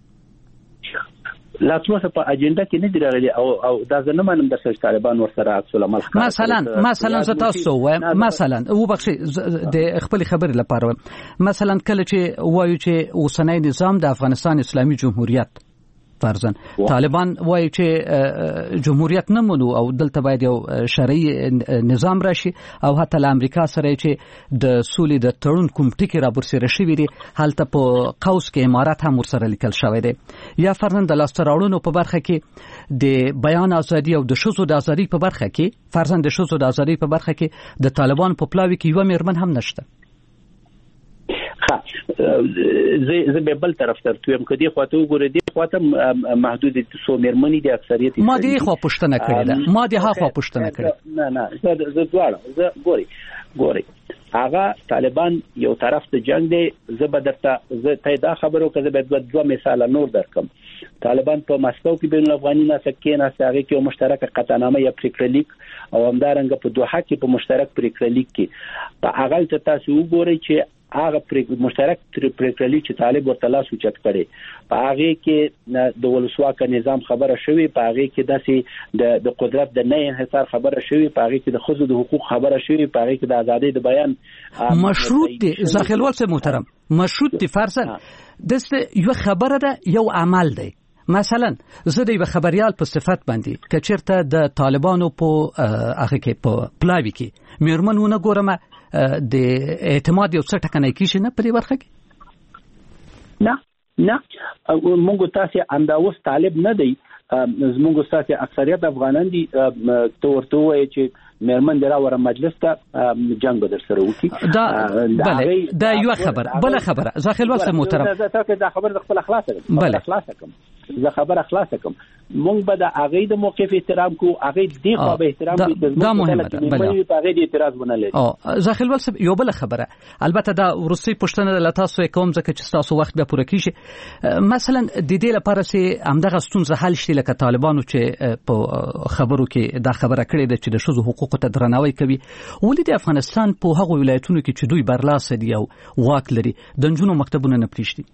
لا تاسو په اجنډا کې نه دی راغلي او او دا زه نه منم د سرچ طالبان ور سره عکس العمل مثلا مثلا تاسو وایم مثلا او بخشي د خپل خبرې لپاره مثلا کله چې وایو چې اوسنۍ نظام د افغانستان اسلامي جمهوریت فرضاً طالبان وایي چې جمهوریت نه منو او دلته باید یو شرعي نظام راشي او حتی له امریکا سره چې د سولې د تړون کوم ټکی را برسېره شوی دی هلته په قوس کې امارات هم ورسره لیکل شوی دی یا فرضاً د لاسته راوړنو په برخه کې د بیان ازادي او د ښځو د ازادي په برخه کې فرضاً د ښځو د ازادي په برخه کې د طالبان په پلاوي کې یو میرمن هم نشته ها زه زه به بل طرف ته تویم کدي خواته وګورئ دي خواته محدود سو مرمنې دي اکثریت ما دي خو پښتنه کړې ده ما دي ها خو پښتنه کړې نه نه زه زه دواړه زه ګوري ګوري هغه طالبان یو طرف ته جنگ دی زه به درته زه ته دا خبرو کړم به دوه مثال نور درکم طالبان په مسکو کې بین الافغاني ناسکه ناسغه کې مشترک قطعنامه یا پریکرلیک او همدارنګه په دوحه کې په مشترک پریکرلیک کې په هغه ته تاسو وګورئ چې هغه مشترک پریکرلیک چې طالب ورته لاس اوچت کړي په هغه کې د ولسواک نظام خبره شوی په هغه کې داسې د قدرت د نه انحصار خبره شوی په هغه کې د خزو د حقوق خبره شوی په هغه کې د ازادي د بیان مشروط دي زاخیلوال سے محترم مشروط دي فرضاً دسته یو خبره ده یو عمل دی مثلا زه د یو خبريال په صفت باندې کچرته د طالبانو په هغه کې په پلاوی کې میرمنونه ګورم د اعتماد یو څه ټکنه کیږي نه په دې ورخه کې نه نه موږ تاسو انداوس طالب نه دی زموږ تاسو اکثریت افغانان دي تو ورته وایي چې مېرمن دراوره مجلس ته جنگ بدر سره وکي دا بله دا یو خبر بل خبره زاخل واسه محترم دا خبر د خپل اخلاص بله اخلاص کوم زه خبر اخلاص کوم مونږ به د هغه د موقف احترام کو هغه دی خو به احترام کوي دا مهمه ده بله په هغه د اعتراض ونه لري او زاخل واسه یو بل خبره البته دا ورسي پښتنه له تاسو کوم ځکه چې تاسو وخت به پوره کیږي مثلا د دې لپاره چې همدغه ستونزه حل شي لکه طالبانو چې په خبرو کې دا خبره کړې ده چې د شذو حقوقو ته درناوی کوي ولې د افغانستان په هغو ولایتونو کې چې دوی برلاسه دي او واک لري د نجونو مکتبونه نه پریږدي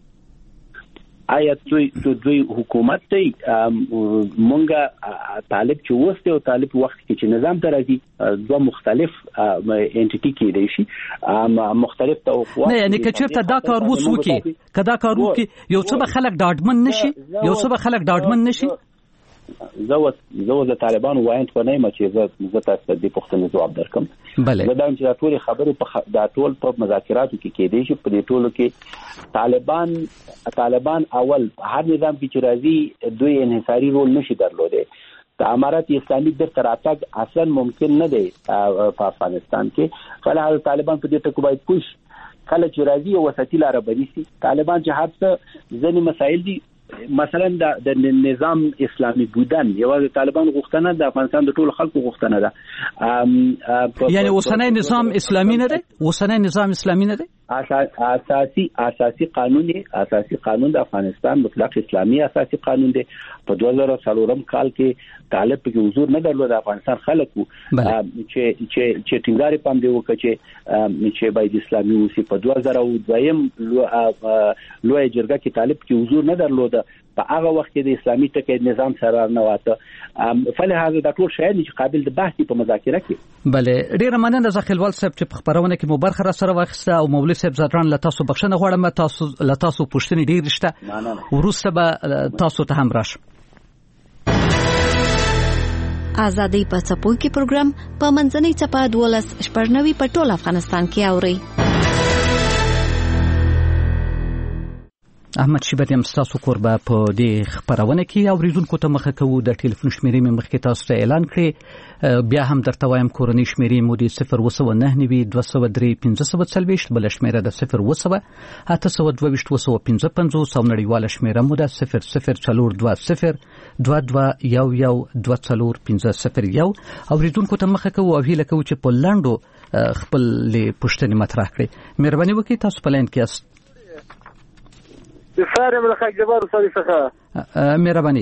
آیا دوی دوی حکومت ته مونږه طالب چې وسته او طالب وخت کې چې نظام ته راځي دوه مختلف انټیټی کې دي شي مختلف توقعات نه یعنی که چیرته دا کار وسو کې کدا کار وکي یو څه خلک ډاډمن نشي یو څه خلک ډاډمن نشي زه زه د طالبان وایند په نه چې زه زه تاسو د پښتنو جواب درکم بله زه دا چې ټول خبرې په د ټول په مذاکراتو کې کې دي چې په دې ټولو کې طالبان طالبان اول هر نظام کې چې راځي دوی انحصاري رول نشي درلوده د امارات اسلامي د تراتګ اصلا ممکن نه دی په افغانستان کې فلحال طالبان په دې ټکو باید پوښ کله چې راځي او وساتي لاره بنيسي طالبان چې حادثه ځنی مسائل دي مثلا د نظام اسلامي بودن یو د طالبان غوښتنه د افغانستان د ټولو خلکو غوښتنه ده یعنی اوسنۍ نظام اسلامي نه دی اوسنۍ نظام اسلامي نه دی اساسي اساسي قانون اساسي قانون د افغانستان مطلق اسلامي اساسي قانون دی په دوه زره څلورم کال کې طالب په حضور نه درلود د افغانستان خلکو چې چې چې ټینګاري پام دی وکړي چې چې باید اسلامي اوسي په دوه زره دویم لوی جرګه کې طالب کې حضور نه درلود په هغه وخت کې د اسلامي ټکی نظام سره نه واته فلهذا د ټول شی چې قابل د بحث په مذاکره کې بله ډیر مننه زخیلوال صاحب چې په خبرونه کې مو برخه را سره واخیسته او مولوی صاحب زادران له تاسو بخښنه غواړم تاسو له تاسو پوښتنې ډیر شته وروسته به تاسو ته هم راشم آزادۍ په څپو کې پروګرام په منځنۍ څپه دولس شپږ په ټول افغانستان کې اوري احمد شیبریم ستاسو کوربه په دې خبرونه کې اوریدونکو ته مخه کوو د ټلیفون شمیرې مې مخکې تاسو ته اعلان کړی بیا هم درته وایم کورنۍ شمیرې مو د صفر اوه سوه نهه نوي دوه سوه درې پنځه سوه څلوېښت بله شمیره د صفر اوه سوه اته سوه دوه ویشت اوه سوه پنځه پنځوس او نړیواله شمیره مو ده صفر صفر څلور دوه صفر دوه دوه یو یو دوه څلور پنځه صفر یو اوریدونکو ته مخه کوو او هیله کوو چې په لنډو خپلې پوښتنې مطرح کړئ مهرباني وکړئ تاسو په لاین کې یاست بفارم الخاج جبار صالح فخا مهرباني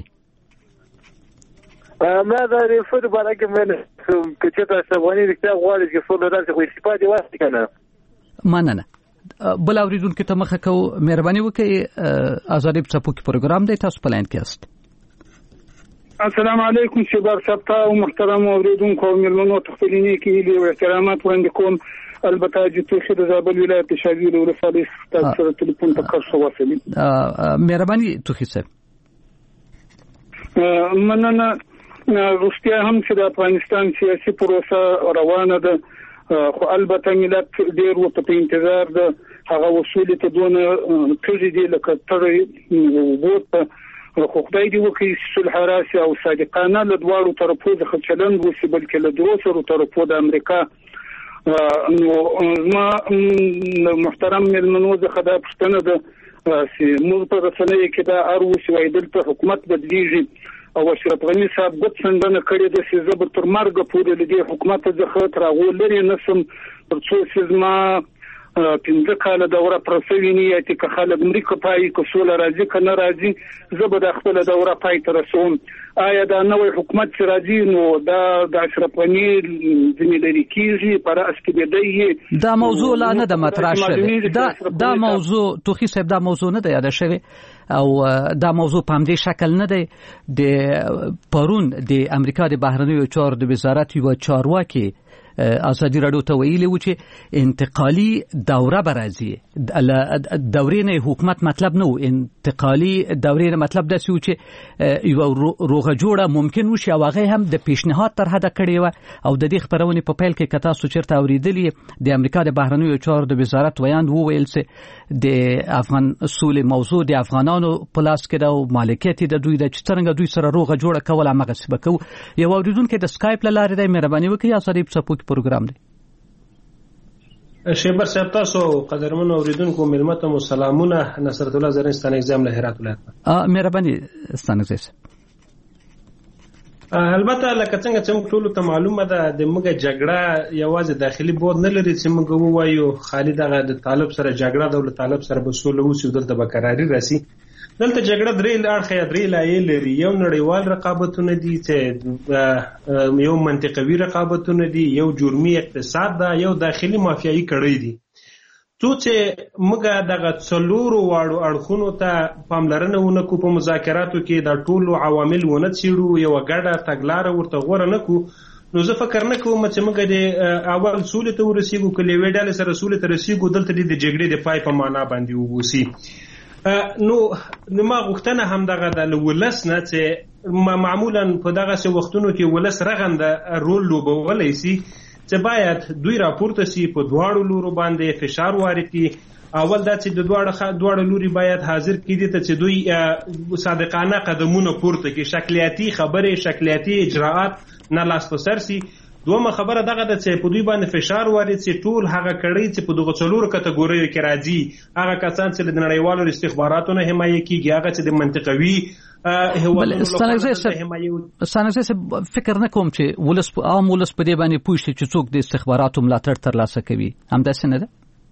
ماذا يفرق بارك من كتشتا سبواني دكتاب غالي يفرق لدارس خوي استفادة واسي كنا مننه بل اوریدونکو ته مخه کوو مهرباني وکړئ آزادۍ په څپو کې پروګرام دی تاسو په لاین کې یاست السلام علیکم شباب سبتا او محترم اوریدونکو او ملمنو تخفلینی کې له احترامات وړاندې کوم البته چې توخه د زابل ولایت شاګیر ولسوالۍ تاسو سره ټلیفون ته کار وصلي مهرباني توخه صاحب مننه روسیا هم چې د افغانستان سیاسي پروسه روانه ده خو البته ملت ډیر وخت په انتظار ده هغه وسولې ته دونه کړي دي لکه ترې ووت خو خدای دې وکړي صلح راسي او صادقانه له دواړو طرفو څخه چلند وشي بلکې له دوه سره طرفو د امریکا نو ما محترم ملمنو څخه دا پوښتنه ده چې موږ په رسنۍ کې دا اروس وای دلته حکومت بدلیږي او اشرف غنی صاحب ګوت څنګه کړی د سیزه به تر مرګ پورې لدی حکومت څخه تر هغه لري نسم تر څو سیزما پنځه کاله دوره پرسوینی چې که خلک امریکا پای کو سول راځي کنه راځي زه به د خپل دوره پای تر رسوم آیا دا نوې حکومت چې راځي نو دا د اشرف غنی ځینې لري کیږي پر اس کې دی دا موضوع لا نه د مطرح شوی دا دا موضوع توخی صاحب دا موضوع نه دی یاد شوی او دا موضوع په همدې شکل نه دی د پرون د امریکا د بهرنیو چارو د وزارت یو چارواکي ازادي رادیو ته ویلي و چې انتقالي دوره به راځي. دورې نه حکومت مطلب نه و، انتقالي دورې نه مطلب داسې و چې یو روغه جوړه ممکن وشي او هغه هم د پیشنهاد تر حده کړې وه. او د دې خبرونې په پیل کې که تاسو چېرته اورېدلي د امریکا د بهرنیو چارو د وزارت ویاند وویل چې د افغان سولې موضوع د افغانانو په لاس کې ده او مالکیت د دوی د چې څرنګه دوی سره روغه جوړه کول همغسې به کوو. یو اورېدونکی د سکایپ له لارې دی، مهرباني وکړئ ازادي څپوکي پروګرام دی. شیبر صاحب تاسو قدرمن اوریدونکو ملمت مو سلامونه. نصرت الله زرین ستانه اگزام له هرات ولایت. ا مهرباني ستانه زیس. البته لکه څنګه چې موږ ټول ته معلومه ده د موږ جګړه یوازې داخلي بود نه لري چې موږ ووایو خالي دغه د طالب سره جګړه ده او طالب سره به سوله وسی دلته به قراری راسي. دلته جګړه درې اړخه درې لایې لري. یو نړیوال رقابتونه دي چې یو منطقوي رقابتونه دي، یو جرمي اقتصاد ده، یو داخلي مافیایي کړی دي. تو چې موږ دغه څلورو واړو اړخونو ته پاملرنه ونکړو، په مذاکراتو کې د ټولو عوامل ونه څېړو، یوه ګډه تګلاره ورته غوره نه کړو، نو زه فکر نه کوم چې موږ د اول سولې ته ورسېږو. که له یوې ډلې سره سولې ته رسېږو دلته د جګړې د پای په معنا باندې وبوسي. نو نو ما غوښتنه هم دغه د ولس نه چې معمولا په دغسې وختونو کې ولس رغنده رول لوبولی سي چې باید دوی راپورته سي، په دواړو لورو باندې فشار وارد کړي. اول دا چې د دواړو لوري باید حاضر کړي ته چې دوی صادقانه قدمونه پورته کړي، شکلیاتي خبرې شکلیاتي اجراءات نه لاس په سر سي. دومره خبره دغه ده چې په دوی باندې فشار وارد سي، ټول هغه کړي چې په دغه څلورو کټګوریو کې راځي، هغه کسان چې د نړیوالو استخباراتو نه حمایه کیږي، هغه چې د منطقوي ستانه فکر نه کوم چې ولس عام ولس په دې باندې پوه شي چې څوک د استخباراتو ملاتړ ترلاسه کوي. همداسې نه ده؟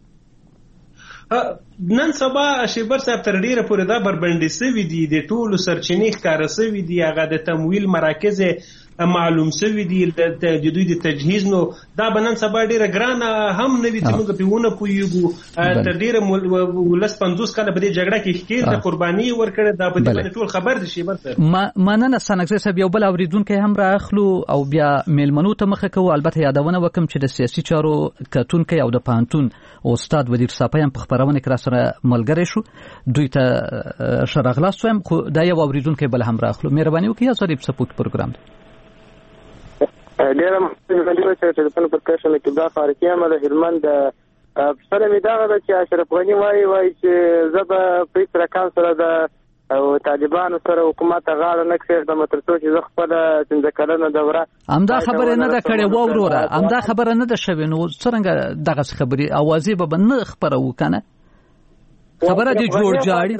نن سبا شیبر صاحب تر ډیره پورې دا بربنډې سوي دي، د ټولو سرچینې ښکاره سوي دي، هغه د تمویل مراکز معلوم سوي دي، د دوی د تجهیز. نو دا به نن سبا ډیره ګرانه هم نه وي چې موږ پرې ونه پوهېږو. تر ډیره ولس پنځوس کاله په دې جګړه کې ښکېل قرباني ورکړې، دا په دې باندې ټول خبر دي. شیبر صاحب مننه. ستانکزی صاحب یو بل اورېدونکی هم رااخلو او بیا میلمنو ته مخه کوو. البته یادونه وکم چې د سیاسي چارو کتونکی او د پوهنتون استاد ودیر صاحب هم په خپرونه کې راسره ملګری شو، دوی ته ښه راغلاست وایم. خو دا یو اورېدونکی بل هم رااخلو. مهرباني وکړئ ازادي څپوکي پروګرام دی. ډېره مننه چې ټلیفون پر کښله کې دا فارقي هم د هلمند سره مې دغه ده چې اشرف غني وایي وایي چې زه به په هېڅ رقم سره د طالبانو سره حکومت ته غاړه نه کښېږدم تر څو چې زه خپله پنځه کلنه دوره. همدا خبره نه ده کړې وه وروره، همدا خبره نه ده شوې، نو څرنګه دغسې خبرې اوازې به به نه خپروو که نه؟ خبره دې جوړ جاړي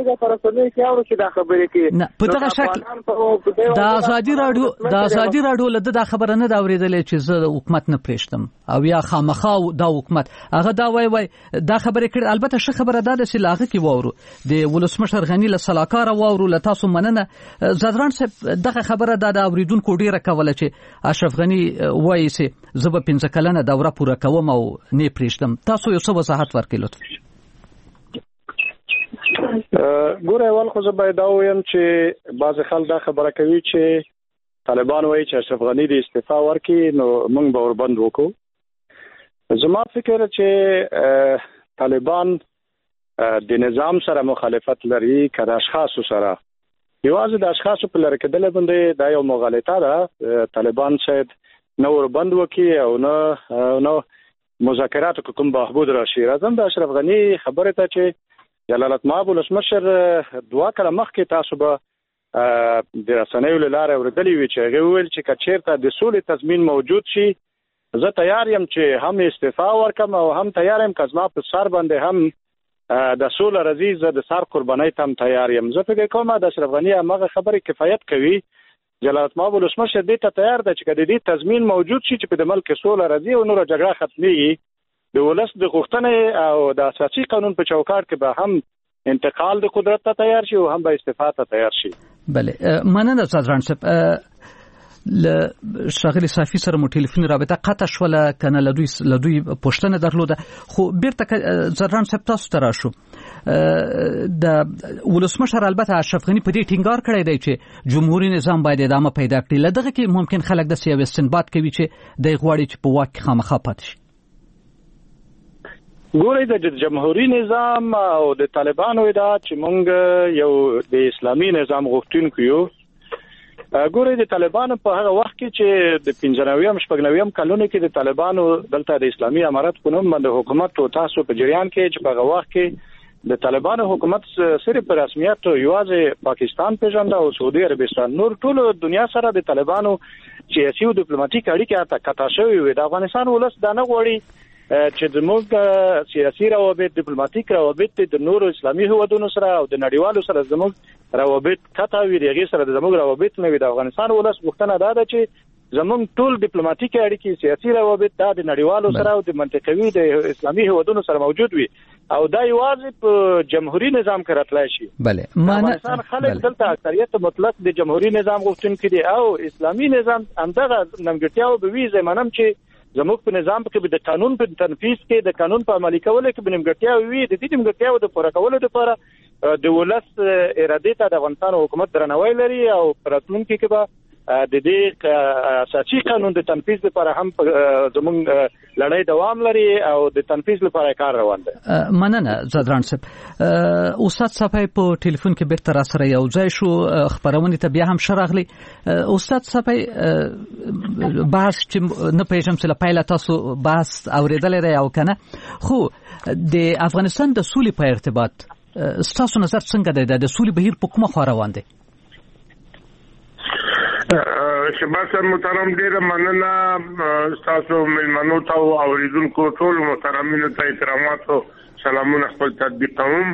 نه په دغه شکل. د ازادي راډیو د ازادي راډیو له دا خبره نه دا اورېدلې چې زه د حکومت نه پرېږدم او یا خامخا دا حکومت هغه دا وای وای دا خبره کړي. البته ښه خبره دا ده چې له هغه کې واورو د ولسمشر غني له سلاکاره واورو. له تاسو مننه. زدران صاحب دغه خبره دا د اورېدونکو ډېره کوله چې اشرف غني وایي چې زه به پنځه کلنه دوره پوره کوم او نه پرېږدم. تاسو یو څه وضاحت ورکړئ لطفا. ګوره اول خو زه باید دا ووایم چې بعضې خلک دا خبره کوي چې طالبان وایي چې اشرف غني د استعفا ورکړي نو موږ به وربند وکړو. زما فکر چې طالبان د نظام سره مخالفت لري که د اشخاصو سره. یوازې د اشخاصو په لرې کېدل باندې دا یو مغالطه ده. طالبان شاید نه وربند وکړي او نه نه مذاکراتو کې کوم بهبود راشي. راځم د اشرف غني خبرې ته چې جلالت مآب ولسمشر دوه کاله مخکې تاسو به د رسنیو له لارې اورېدلي وي چې هغې وویل چې که چېرته د سولې تضمین موجود شي زه تیار یم چې هم استعفا ورکم او هم تیار یم که زما په سر باندې هم د سوله راځي زه د سر قربانۍ ته هم تیار یم. زه فکر کوم د اشرف غني همغه خبرې کفایت کوي. جلالت مآب ولسمشر دې ته تیار دی چې که د دې تضمین موجود شي چې په د ملک سوله راځي او نوره جګړه ختمېږي، د ولس د غوښتنې او د اساسي قانون په چوکاټ کې به هم انتقال د قدرت ته تیار شي او هم به استعفا ته تیار شي. بله مننه زدران صاحب. له ښاغلي صافي سره مو ټلیفوني رابطه قطع شوله که نه له دوی له دوی پوښتنه درلوده. خو بیرته زدران صاحب تاسو ته راشو. د ولسمشر البته اشرف غنی په دې ټینګار کړی دی چې جمهوریت نظام باید ادامه پیدا کړي. لدغه کې ممکن خلک د سیاست استنباط کوي چې د غواړي چې په واک کې خامخا پاتې شي. ګورئ د جمهوریت نظام او د طالبانو ادعا چې موږ یو د اسلامي نظام غوښتونکو یو. ګورئ د طالبانو په هغه وخت کې چې د پنځنویم شپږنویم کلونو کې د طالبانو دلته د اسلامي امارت په نوم باندې حکومت او تاسو په جریان کې چې په هغه وخت کې د طالبانو حکومت صرف په رسمیت یوازې پاکستان پیژنده او سعودي عربستان، نور ټول دنیا سره د طالبانو سیاسي او ډیپلوماټیک اړیکې اته قطع شوې وي. د افغانستان ولس دا نه غواړي چې زموږ سیاسي روابط ډیپلوماټیک روابط د نورو اسلامي هیوادونو سره او د نړیوالو سره زموږ روابط قطع وي. دغه سره د زموږ روابط نه وي. د افغانستان ولس غوښتنه دا ده چې زموږ ټول ډیپلوماټیک اړیکې سیاسي روابط د نړیوالو سره او د منطقوي د اسلامي هیوادونو سره موجود وي او دا یوازې په جمهوریت نظام کې راتلای شي. بله افغانستان خلک دلته اکثریت مطلق د جمهوریت نظام غوښتونکي دي او اسلامي نظام همدغه نمګړتیاو به وي. زمونږ چې زموږ په نظام کې د قانون په تنفيذ کې د قانون په عملي کولو کې بنمګړتیاو وي. د دې نمګړتیاو د پوره کولو لپاره د ولس اراده ته د افغانستان حکومت درناوی لري او راتلونکي کې به د دې اساسي قانون د تنفيذ لپاره هم زموږ لړۍ دوام لري او د تنفيذ لپاره کار روان دی. مننه زدران صاحب. استاد صاحب په ټلیفون کې بیرته را سره یو ځای شو، خبرونه ته بیا هم شراغلی. استاد صاحب بحث چې نه پېژم چې لپاره تاسو بحث اوریدل لري او کنه، خو د افغانستان د سولې په ارتباط ستاسو نظر څنګه دی؟ د سولې بهیر په کومه خوا روان دی؟ شباب صاحب محترم، ډیره مننه تاسو ملمنو ته او اوریدونکو ټول محترمینو ته احترامات او سلامونه خپل تطبیق کوم.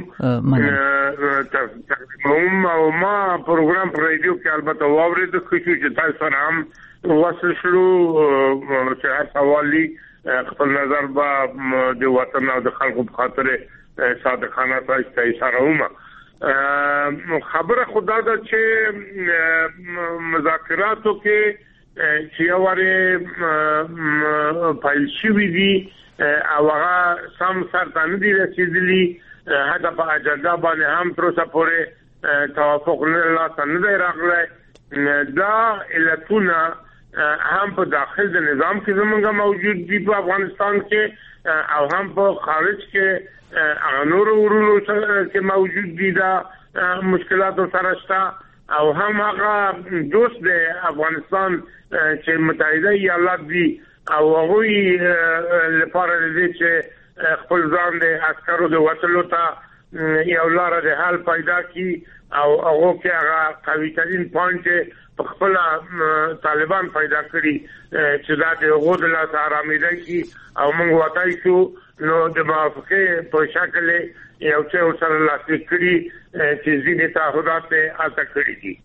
تقدیم او ما پروګرام پر رادیو کې البته واورید خو چې تاسو سره هم وصل شلو چې هر سوالي خپل نظر به د وطن او د خلکو په خاطر صادقانه تاسو اشاره ومه. خبره خدا دا چې مذاکراتو کې چې اورې فایل شوی دي او هغه سم سره نه دي رسیدلي، هدا په اجنډا باندې هم تر اوسه پورې توافق نه لا نه راغلی. دا علتونه هم په داخل د نظام کې زمونږ موجود دي په افغانستان کې او هم په خارج کې نور ورونو کې موجود دي. دا مشکلات سره شته او هم هغه دوست د افغانستان چې متحده ایالات دي او هغه لپاره دې چې خپل ځان د عسکرو د وټلو ته یو لار د حل پیدا کی او هغه کې هغه قوي ترين پوینټ په خپل طالبان پیدا کړی چې دا د هغو د لاس آرامیدای کی او موږ وتای شو نو د موافقه په شکل یو څه سره لاسلیک کړی چې ځینې تعهدات اته کړی دي.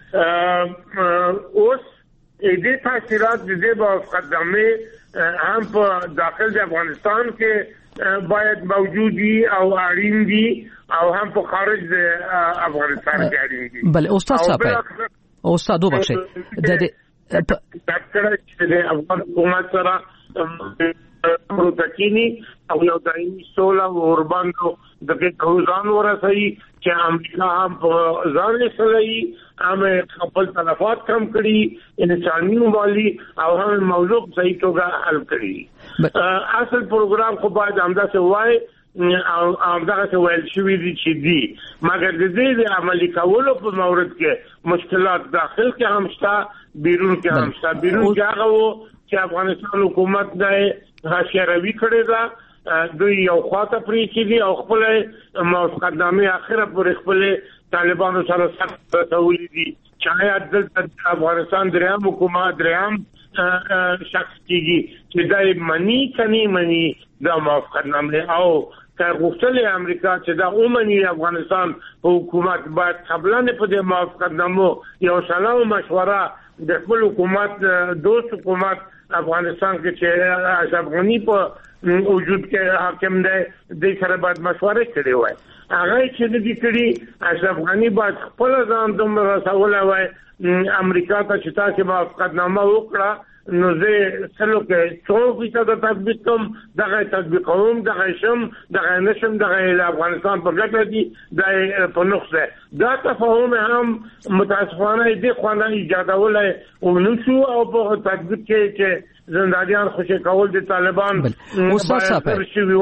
اوس دې تاثیرات د دې موافقتنامې هم په داخل د افغانستان کې باید موجودي او اړین دي او هم په خارج د افغانستان کې اړین دي. بله استاد صاحب، استاد وبخښئ، د دې د افغان حکومت سره پروتکینی او یو دایمي سوله ورباندو د کوزان ورسي چې امریکا هم په ځان لسلي هم خپل تلفات کم کړي انساني والی او هم موضوع صحیح توګه حل کړي. اصل پروګرام خو باید همدا څه وای او همدا څه ویل شوی دي چې دي، مګر د دې د عملي کولو په مورد کې مشکلات داخل کې هم شته، بیرون کې هم شته. بیرون کې هغه وو چې افغانستان حکومت د حاشیروي کړی دا دوی یو خواته پرې کړي او خپل موافقتنامې اخره پر خپل طالبانو سره سخت تولید دي. شاید دلته افغانستان دریم حکومت دریم شخص کېږي چې دا منی کني منی دا موافقتنامې او که غوښتل امریکا چې دا اومني افغانستان په حکومت باید قبلانه په دې موافقتنامو یو سلام مشوره د خپل حکومت دوست حکومت افغانستان کې چې اشرف غنی په وجود کې حاکم دی د سره باید مشوره کړې وای. هغه چې د دې کړي اشرف غنی باید خپل ځان دومره رسول وای امریکا ته چې تاسو موافقتنامه وکړه نو زه سلو کې څو فیصد تطبیق کوم دغه تطبیق کوم دغه شم دغه نشم دغه افغانستان په ګټه دي د په نقصه دا تفاهم هم متاسفانه دې خوانه ایجاد ولای او نو شو او په تطبیق کې چې زندانیان خوشی کول د طالبان استاد صاحب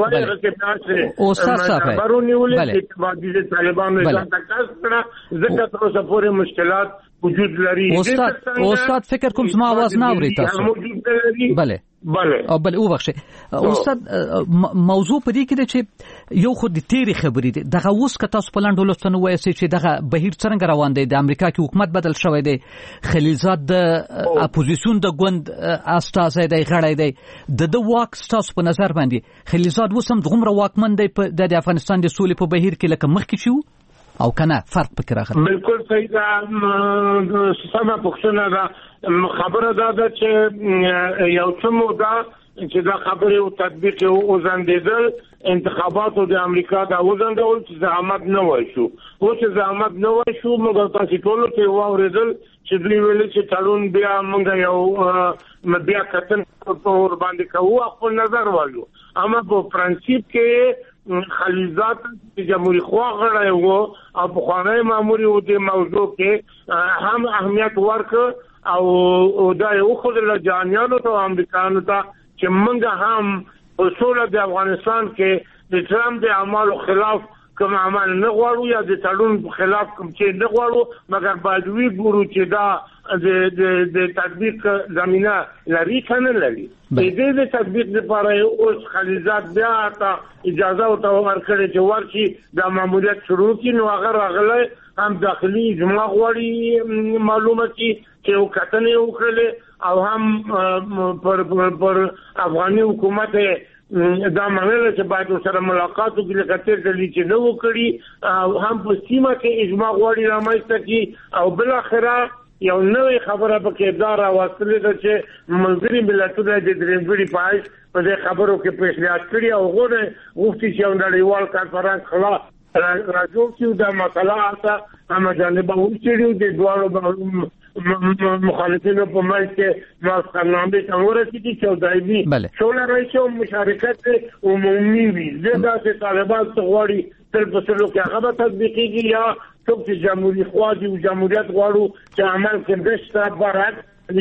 استاد صاحب برونی ولې چې باندې د طالبانو ځان تکاس کړه ځکه تر اوسه پورې مشکلات وجود لري استاد استاد فکر کوم زما आवाज نه اوري تاسو بله بله او بل او بخښه استاد موضوع په دې کې ده چې یو خو د تیری خبرې ده دغه اوس که تاسو په لاندو لوستنو وایي چې دغه بهیر څنګه روان دی د امریکا کې حکومت بدل شوی دی خلیلزاد د اپوزیسیون د ګوند استازی دی غړی دی د د واک تاسو په نظر باندې خلیلزاد اوس هم دغومره واکمن دی د افغانستان د سولې په بهیر کې لکه مخکې شو او کنه فرق پکې راغلی بالکل صحیح ده سمه پوښتنه ده خبره ده دا چې یو څه موده چې دا خبره او تطبیق او ځندېدل انتخاباتو د امریکا دا وزندول چې زحمت نه وای شو او چې زحمت نه وای شو موږ تاسو ټول ته واورېدل چې دوی ویل چې تړون بیا موږ یو بیا کتن په ور باندې کوو خپل نظر والو اما په پرنسيپ کې خلیلزاد چې جمهوریت خوا غړی وو او په خوانی ماموري و دې موضوع کې هم اهمیت ورک او دا یو خود له جانیانو ته امریکایانو ته چې موږ هم اصول د افغانستان کې د ټرمپ د اعمالو خلاف کوم عمل نه غواړو یا د تړون خلاف کوم چې نه غواړو مګر باید وی ګورو چې دا د د د تطبیق زمينه لري کنه لري د دې د تطبیق لپاره اوس خلیلزاد بیا تا اجازه او ته ورکړي چې ورشي د ماموریت شروع کړي نو هغه راغله هم داخلي جمع غواړي معلومه چې یو کتنې وکړي او هم پر پر افغاني حکومت دا معنی چې باید سره ملاقات وکړي کتر دلی چې نو وکړي هم په سیمه کې اجماع غواړي رامنځته کی او بل اخره یو نوې خبره په کې دا راوستلې ده چې ملګری ملتونه د درېمګړي پایښ په دې خبرو کې پیشنهاد کړی او غوړي غوښتي چې یو نړیوال کانفرنس خلاص راځو چې دا مسله اته هم جانب ورچېږي د دوه مخالفینو په مال کې ماسخنامه څنګه رسېږي چې دایمي شوله راځي او مشارکت عمومي وي زدا چې طالبان څغوري تر په سلو کې هغه تطبیقي یا څوک چې جمهوریت خوا دي او جمهوریت غواړو چې عمل کې دشته برات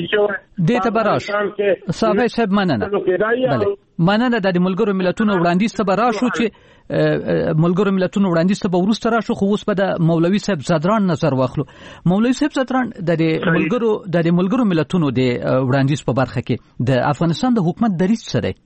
دې ته براش صاحب صاحب مننه بله مننه د ملګرو ملتونو وړاندیز ته براشو چې ملګرو ملتونو وړاندیز ته ورسته راشو خو اوس په د مولوي صاحب زدران نظر واخلو مولوي صاحب زدران د ملګرو د ملګرو ملتونو د وړاندیز په برخه کې د افغانستان د حکومت دریځ څه دی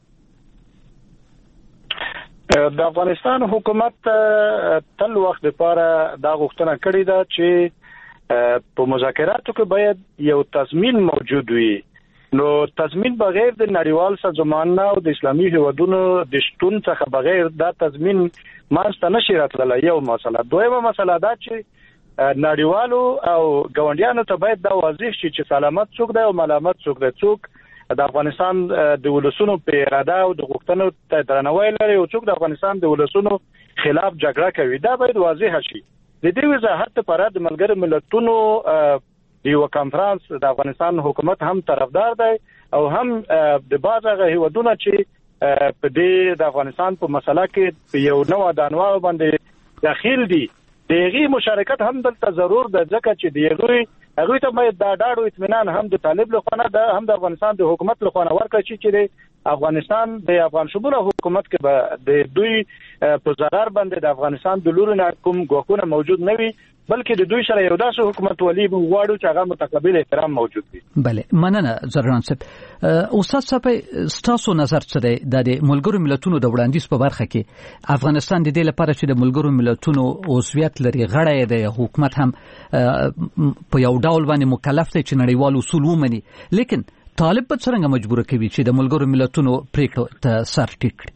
د افغانستان حکومت تل وخت لپاره دا غوښتنه کړې ده چې په مذاکراتو کې باید یو تضمین موجود وي نو تضمین بغیر د نړیوال سازمانونو او د اسلامي هیوادونو د شتون څخه بغیر دا تضمین ماسته نشي راتللی یو مسله دویمه مسله دا چې نړیوالو او ګاونډیانو ته باید دا واضح شي چې سلامت څوک دی او ملامت څوک دی څوک د افغانستان د ولسونو په اراده او د غوښتنو ته درناوی لري او څوک د افغانستان د ولسونو خلاف جګړه کوي دا باید واضح شي د دې وضاحت لپاره د ملګرو ملتونو یو کانفرنس د افغانستان حکومت هم طرفدار دی او هم د بازغه هیوادونو چې په دې د افغانستان په مسله کې یو نوو دانوا باندې داخل دي دغه مشارکت هم دلته ضرور ده ځکه چې دغه هغه ته باید دا ډاډو اطمینان هم د طالب لخوا ده هم د افغانستان د حکومت لخوا ورکړي چې د افغانستان د افغان شموله حکومت کې به د دوی په ضرر باندې د افغانستان د لوري نه کوم ګواښونه موجود نه وي بلکې د دوی سره یو داسې حکومت ولي غواړو چې هغه متقابل احترام موجود وي بله مننه زرغان صاحب استاد صاحب تاسو نظر څه دی د ملګرو ملتونو د وړاندیز په برخه کې افغانستان د دې لپاره چې د ملګرو ملتونو عضویت لري غړی دی حکومت هم په یو ډول باندې مکلف دی چې نړیوال اصول ومني لیکن طالب په څنګه مجبور کوي چې د ملګرو ملتونو پریکړه ته سر ټیټ کړي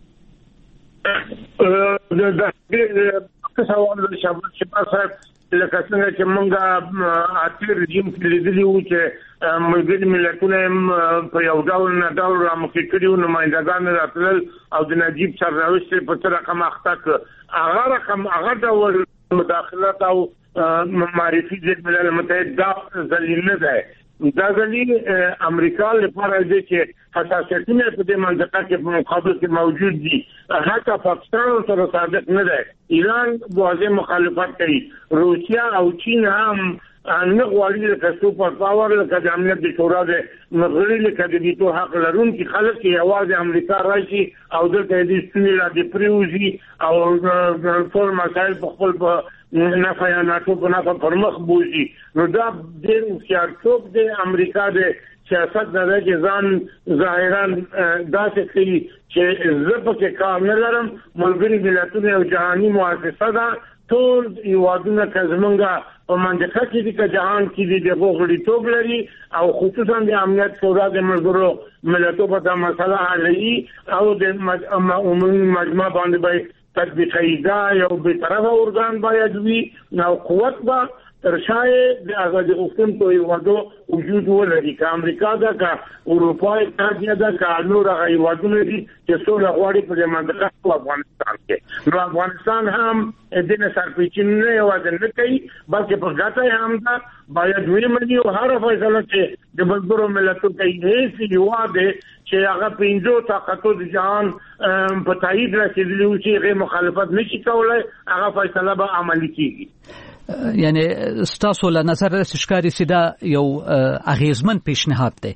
سوال د شابه چې صاحب لکه څنګه چې موږ اته رژیم کې لیدلی وو چې ملګري ملتونه په یو ډول نه ډول رامخې کړي نمائندګان راتلل او د نجیب سرنوشت په څه رقم اخته هغه رقم هغه ډول مداخلت او معرفي د ملل متحد دا ذلیل نه ده دا ځلې امریکا لپاره دې چې حساسیتونه په دې منطقه کې په مقابل کې موجود دي حتی پاکستان سره صادق نه دی ایران واضح مخالفت کوي روسیا او چین هم نه غواړي چې سپر پاور لکه د امنیت د شورا د مغربي لکه د ویټو حق لرونکي خلک چې یوازې امریکا راشي او دلته دې ستونزې د پریوزي او ټول مسایل په خپل نه فیاناتو په نه پر مخ بوزي نو دا ډېر هوښیارتوب د امریکا د سیاست د ځان ظاهرا داسې کوي چې زه په کار نه لرم ملګري ملتونه او جهاني مؤسسه ده ټول یوادونه کزمنګا په منځه کې دي چې جهان کې دي د غوړیتوب لري او خصوصا د امنیت شورا د ملګرو ملتونو په مسله حلي او د عمومي مجمع باندې به تطبیقي دا یو به طرفه ارګان باید وي نو قوت به ترشای د آزادي غوښتونکو یوادو وجود ولري که امریکا ده که اروپا اتحادیه ده که نور هغه هیوادونه دي چې سوله غواړي په دې منطقه او افغانستان کې نو افغانستان هم د نه سرپېچینه نه یوازې نه کوي بلکې په ګټه هم ده باید ویمني او هر فیصله چې د ملګرو ملتونو کوي هیڅ یواده چې هغه پنځو طاقتو د جهان په تایید رسیدلی و چې غیر مخالفت نشي کولای هغه فیصله به عملي کیږي یعنی ستاسو له نظر ښکاري چې دا یو اغیزمن پیشنهاد دی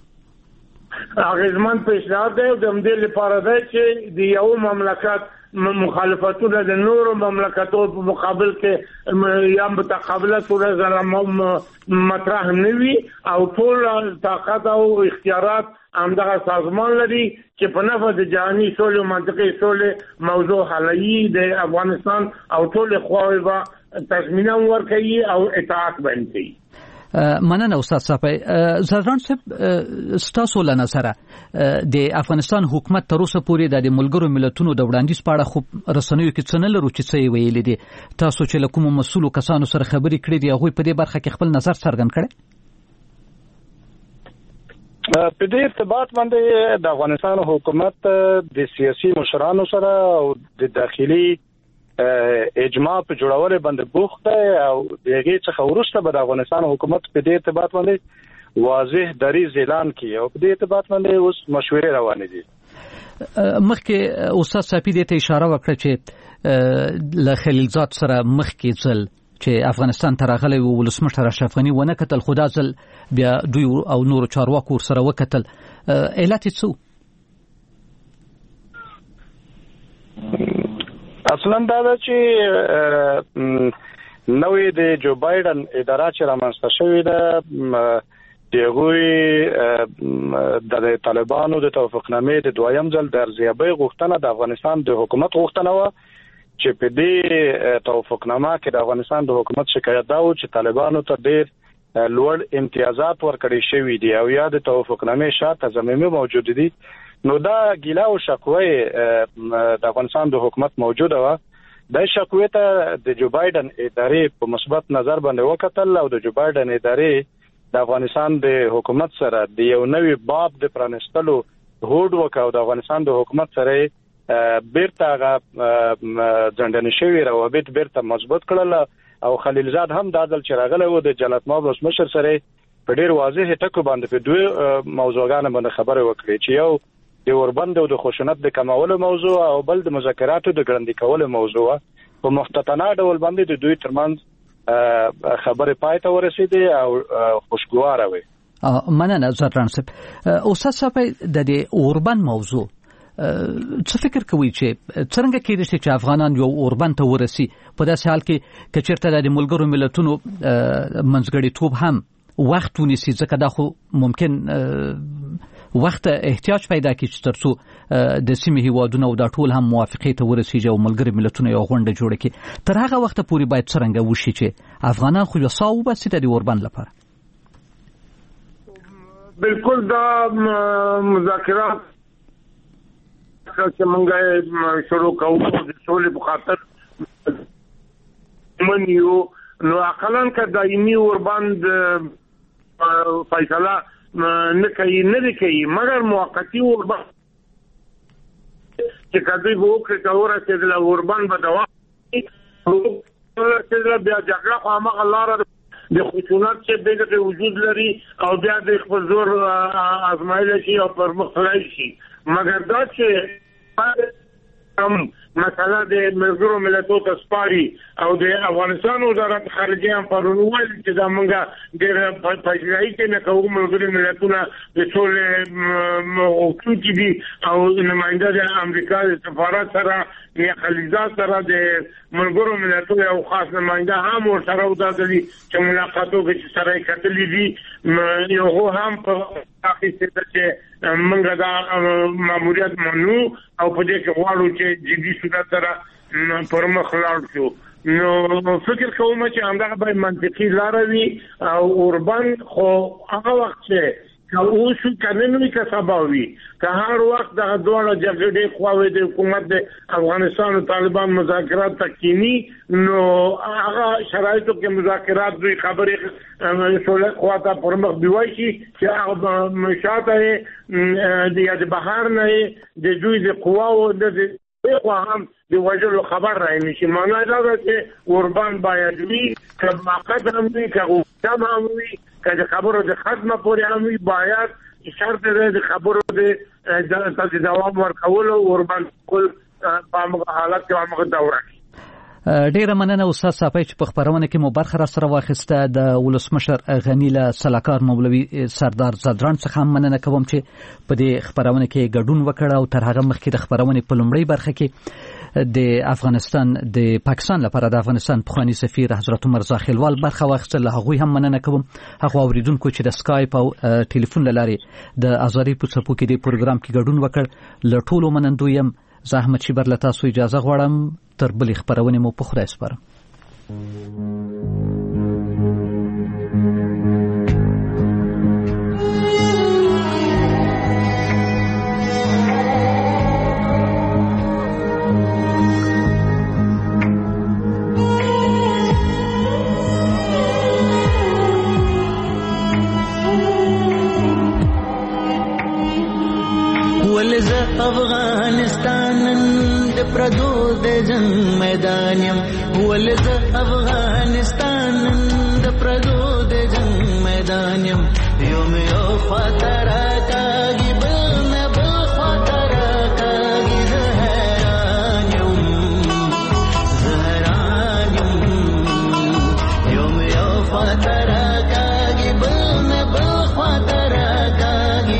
اغیزمن پیشنهاد دی د دې لپاره دی چې د یو مملکت مخالفتونه د نورو مملکتو په مقابل کې یا متقابله توګه مطرح نه وي او ټول طاقت او اختیارات همدغه سازمان لري چې په نفع د جهاني سولې منطقې سولې موضوع حلوي د افغانستان او ټول خواوې به تضمینه ورکوي او اطاعت باندې کوي مننه استاد صاحب زران صاحب ستاسو له نظر د افغانستان حکومت تر اوسه پورې د ملګرو ملتونو د وړاندیز په اړه خو رسنیو کې څه نه لرو چې څه ویلي دي تاسو چې له کومو مسؤلو کسانو سره خبرې کړې دي هغوی په دې برخه کې خپل نظر څرګند کړي په دې ارتباط باندې د افغانستان حکومت د سیاسي مشرانو سره او د داخلي اجماع په جوړولو باندې بوخت دی او دغه څخه وروسته به د افغانستان حکومت په دې ارتباط باندې واضح دریځ اعلان کړي او په دې ارتباط باندې اوس مشورې روانې دي مخکې استاد صاحب دې ته اشاره وکړه چې له خلیلزاد سره مخکې ځل چې افغانستان ته راغلی و ولسمشر اشرف غني ونه کتل خدا ځل بیا دوی او نور چارواکو سره وکتل علت څه اصلا دا چې نوې د جو بایدن اداره چې رامنځته شوې ده دغوی د طالبانو د توافقنامې د دویم ځل د ارزیابۍ غوښتنه د افغانستان د حکومت غوښتنه و چې په دې توافقنامه کې د افغانستان د حکومت شکایت دا و چې طالبانو ته ډېر لوړ امتیازات ورکړي شوي دي او یا د توافقنامې شاته ضمیمې موجود دي نو دا ګیله او شکوې د افغانستان د حکومت موجوده و د شکوې ته د جو بایدن ادارې په مثبت نظر باندې وکتل او د جو بایدن ادارې د افغانستان د حکومت سره د یو نوې باب د پرانستلو هوډ وکاو د افغانستان د حکومت سره بیرته هغه ځندنه شوی روابط بیرته مضبوط کړل او خلیلزاد هم د عدل چراغله و د جلالت ماب مشر سره په ډیر واضح ټکو باندې په دوه موضوعګانو باندې خبره وکړي چې یو د اوربند او د خشونت د کمولو موضوع او بل د مذاکراتو د ګړندې کولو موضوع په مختتنه ډول باندې د دوی ترمنځ خبره پای ته ورسېده او خوشګواره وي مننه زران صاحب استاد صاحب د دې اوربند موضوع څه فکر کوي چې څنګه کېدای شي چې افغانان یو اوربند ته ورسي په داسې حال کې چې چیرته د ملګرو ملتونو منځګړیتوب هم وخت ونیسي ځکه دا خو ممکن وخت احتیاج پیدا کړي چې ترڅو د سیمې هیوادونو او د ټول هم موافقې ته ورسیږي او ملګري ملتونه یو غونډه جوړه کړي تر هغه وخت پورې باید څنګه وشي چې افغانان خو یو ساو بس د اوربند لپاره بالکل دا مذاکرات چې موږ شروع کوو د سولې په خاطر من یو نو اقلن که دایمي اوربند فیصله نه کوي نه کوي مګر موقتی اوربند چې کدی وو کې کاوره چې د اوربند په دوا چې بیا جګړه خو هغه لاره د خشونت چې به د وجود لري او بیا د خپل زور ازمایل شي او پر مخ شي مګر دا چې هم مثلا د ملګرو ملتونو تسپاري او د افغانستان وزارت خارجه هم پرونی ویل چې دا مونږه د پښتني کې نه کوو ملګرو ملتونو د ټول موقوف دي او نماینده د امریکا د سفارت سره یا خلیزات سره د ملګرو ملتونو او خاص نماینده هم ورسره ودرېدلي چې ملاقاتو کې سره کتلې دي یو هم په اخیسته چې منګه دا ماموریت منو او په دې کې غواړو چې جدي صورت سره پر مخ لاړ شو نو فکر کوم چې همدغه به منطقي لار وي او اوربان خو هغه وخت چې او شو کنه که سباوي که هر وخت د دوه جګړې خواوې د حکومت د افغانستان او طالبان مذاکرات تکینی نو هغه شرایطو کې مذاکرات دوی خبرې سہولت خواته پر مخ بیوي شي چې هغه مشاته د بهر نه د دوی د قواو د خو هم د وجلو خبر راځي چې معنا دا ده چې اوربان باید وي که موقت هم وي که غوښتنه هم وي که د خبرو د ختمه پورې هم وي باید شرط دی د خبرو د دوام ورکولو اوربان کول په هغه حالت کې هغه دوره ډیره مننه استاد صافی چې په خبرونه کې مو برخه را سره واخیسته د ولسمشر غنی له سلاکار مولوی سردار زدران څخه مننه کوم چې په دې خبرونه کې ګډون وکړ او تر هغه مخکې د خبرونه په لومړی برخه کې د افغانستان د پاکستان لپاره د افغانستان پخوانی سفیر حضرت عمر زاخیلوال برخه واخیستل هغه هم مننه کوم هغه اوریدونکو چې د سکایپ او ټلیفون لارې د ازادي په څپو کې د پروګرام کې ګډون وکړ له ټولو منندویم زحمت شي برله تاسو اجازه غواړم تر بلې خبرونه مو په خدای سپارم افغانستان د پردو د جنگ میدانیم ولز افغانستان د پردو د جنگ میدانیم یوم یو خاطر کاږي بل نه بل خاطر کاږي زهرانیم زهرانیم یوم یو خاطر کاږي بل نه بل خاطر کاږي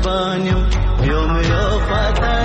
قربانیم یوم یو خاطر